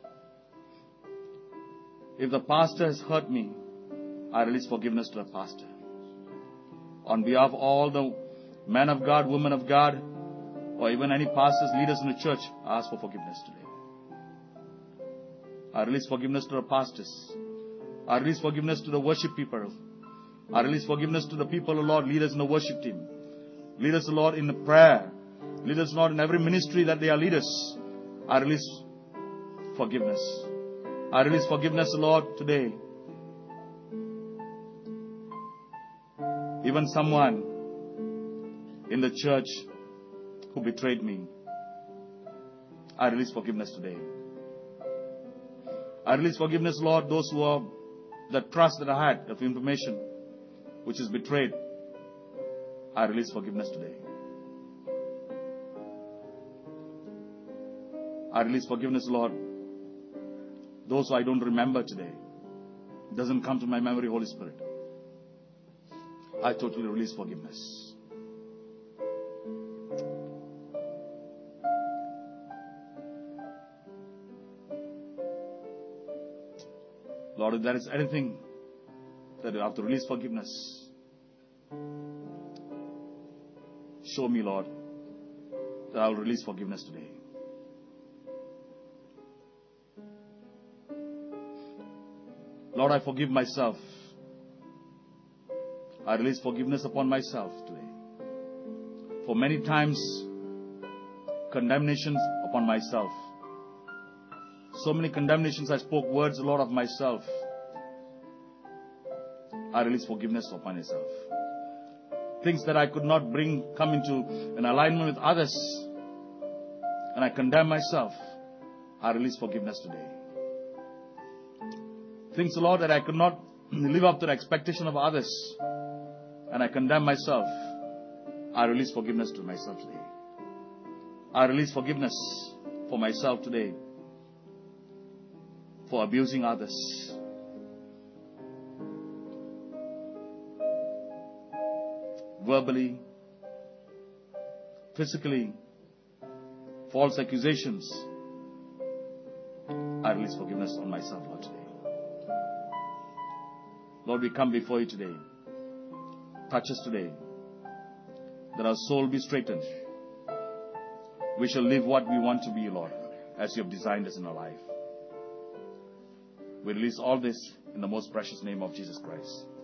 if the pastor has hurt me, I release forgiveness to the pastor. On behalf of all the men of God, women of God, or even any pastors, leaders in the church, I ask for forgiveness today. I release forgiveness to the pastors. I release forgiveness to the worship people. I release forgiveness to the people, Lord, leaders in the worship team. Leaders, Lord, in the prayer. Leaders, Lord, in every ministry that they are leaders. I release forgiveness. I release forgiveness, Lord, today. Even someone in the church who betrayed me, I release forgiveness today. I release forgiveness, Lord, those who are the trust that I had of information which is betrayed. I release forgiveness today. I release forgiveness, Lord. Those who I don't remember today. It doesn't come to my memory, Holy Spirit. I totally release forgiveness. Lord, if there is anything that you have to release forgiveness, show me, Lord, that I will release forgiveness today. Lord, I forgive myself. I release forgiveness upon myself today. For many times, condemnations upon myself. So many condemnations, I spoke words, Lord, of myself. I release forgiveness upon myself. Things that I could not bring, come into an alignment with others. And I condemn myself. I release forgiveness today. Things, Lord, that I could not live up to the expectation of others. And I condemn myself. I release forgiveness to myself today. I release forgiveness for myself today. For abusing others. Verbally. Physically. False accusations. I release forgiveness on myself, Lord, today. Lord, we come before you today. Touch us today. That our soul be straightened. We shall live what we want to be, Lord, as you have designed us in our life. We release all this in the most precious name of Jesus Christ.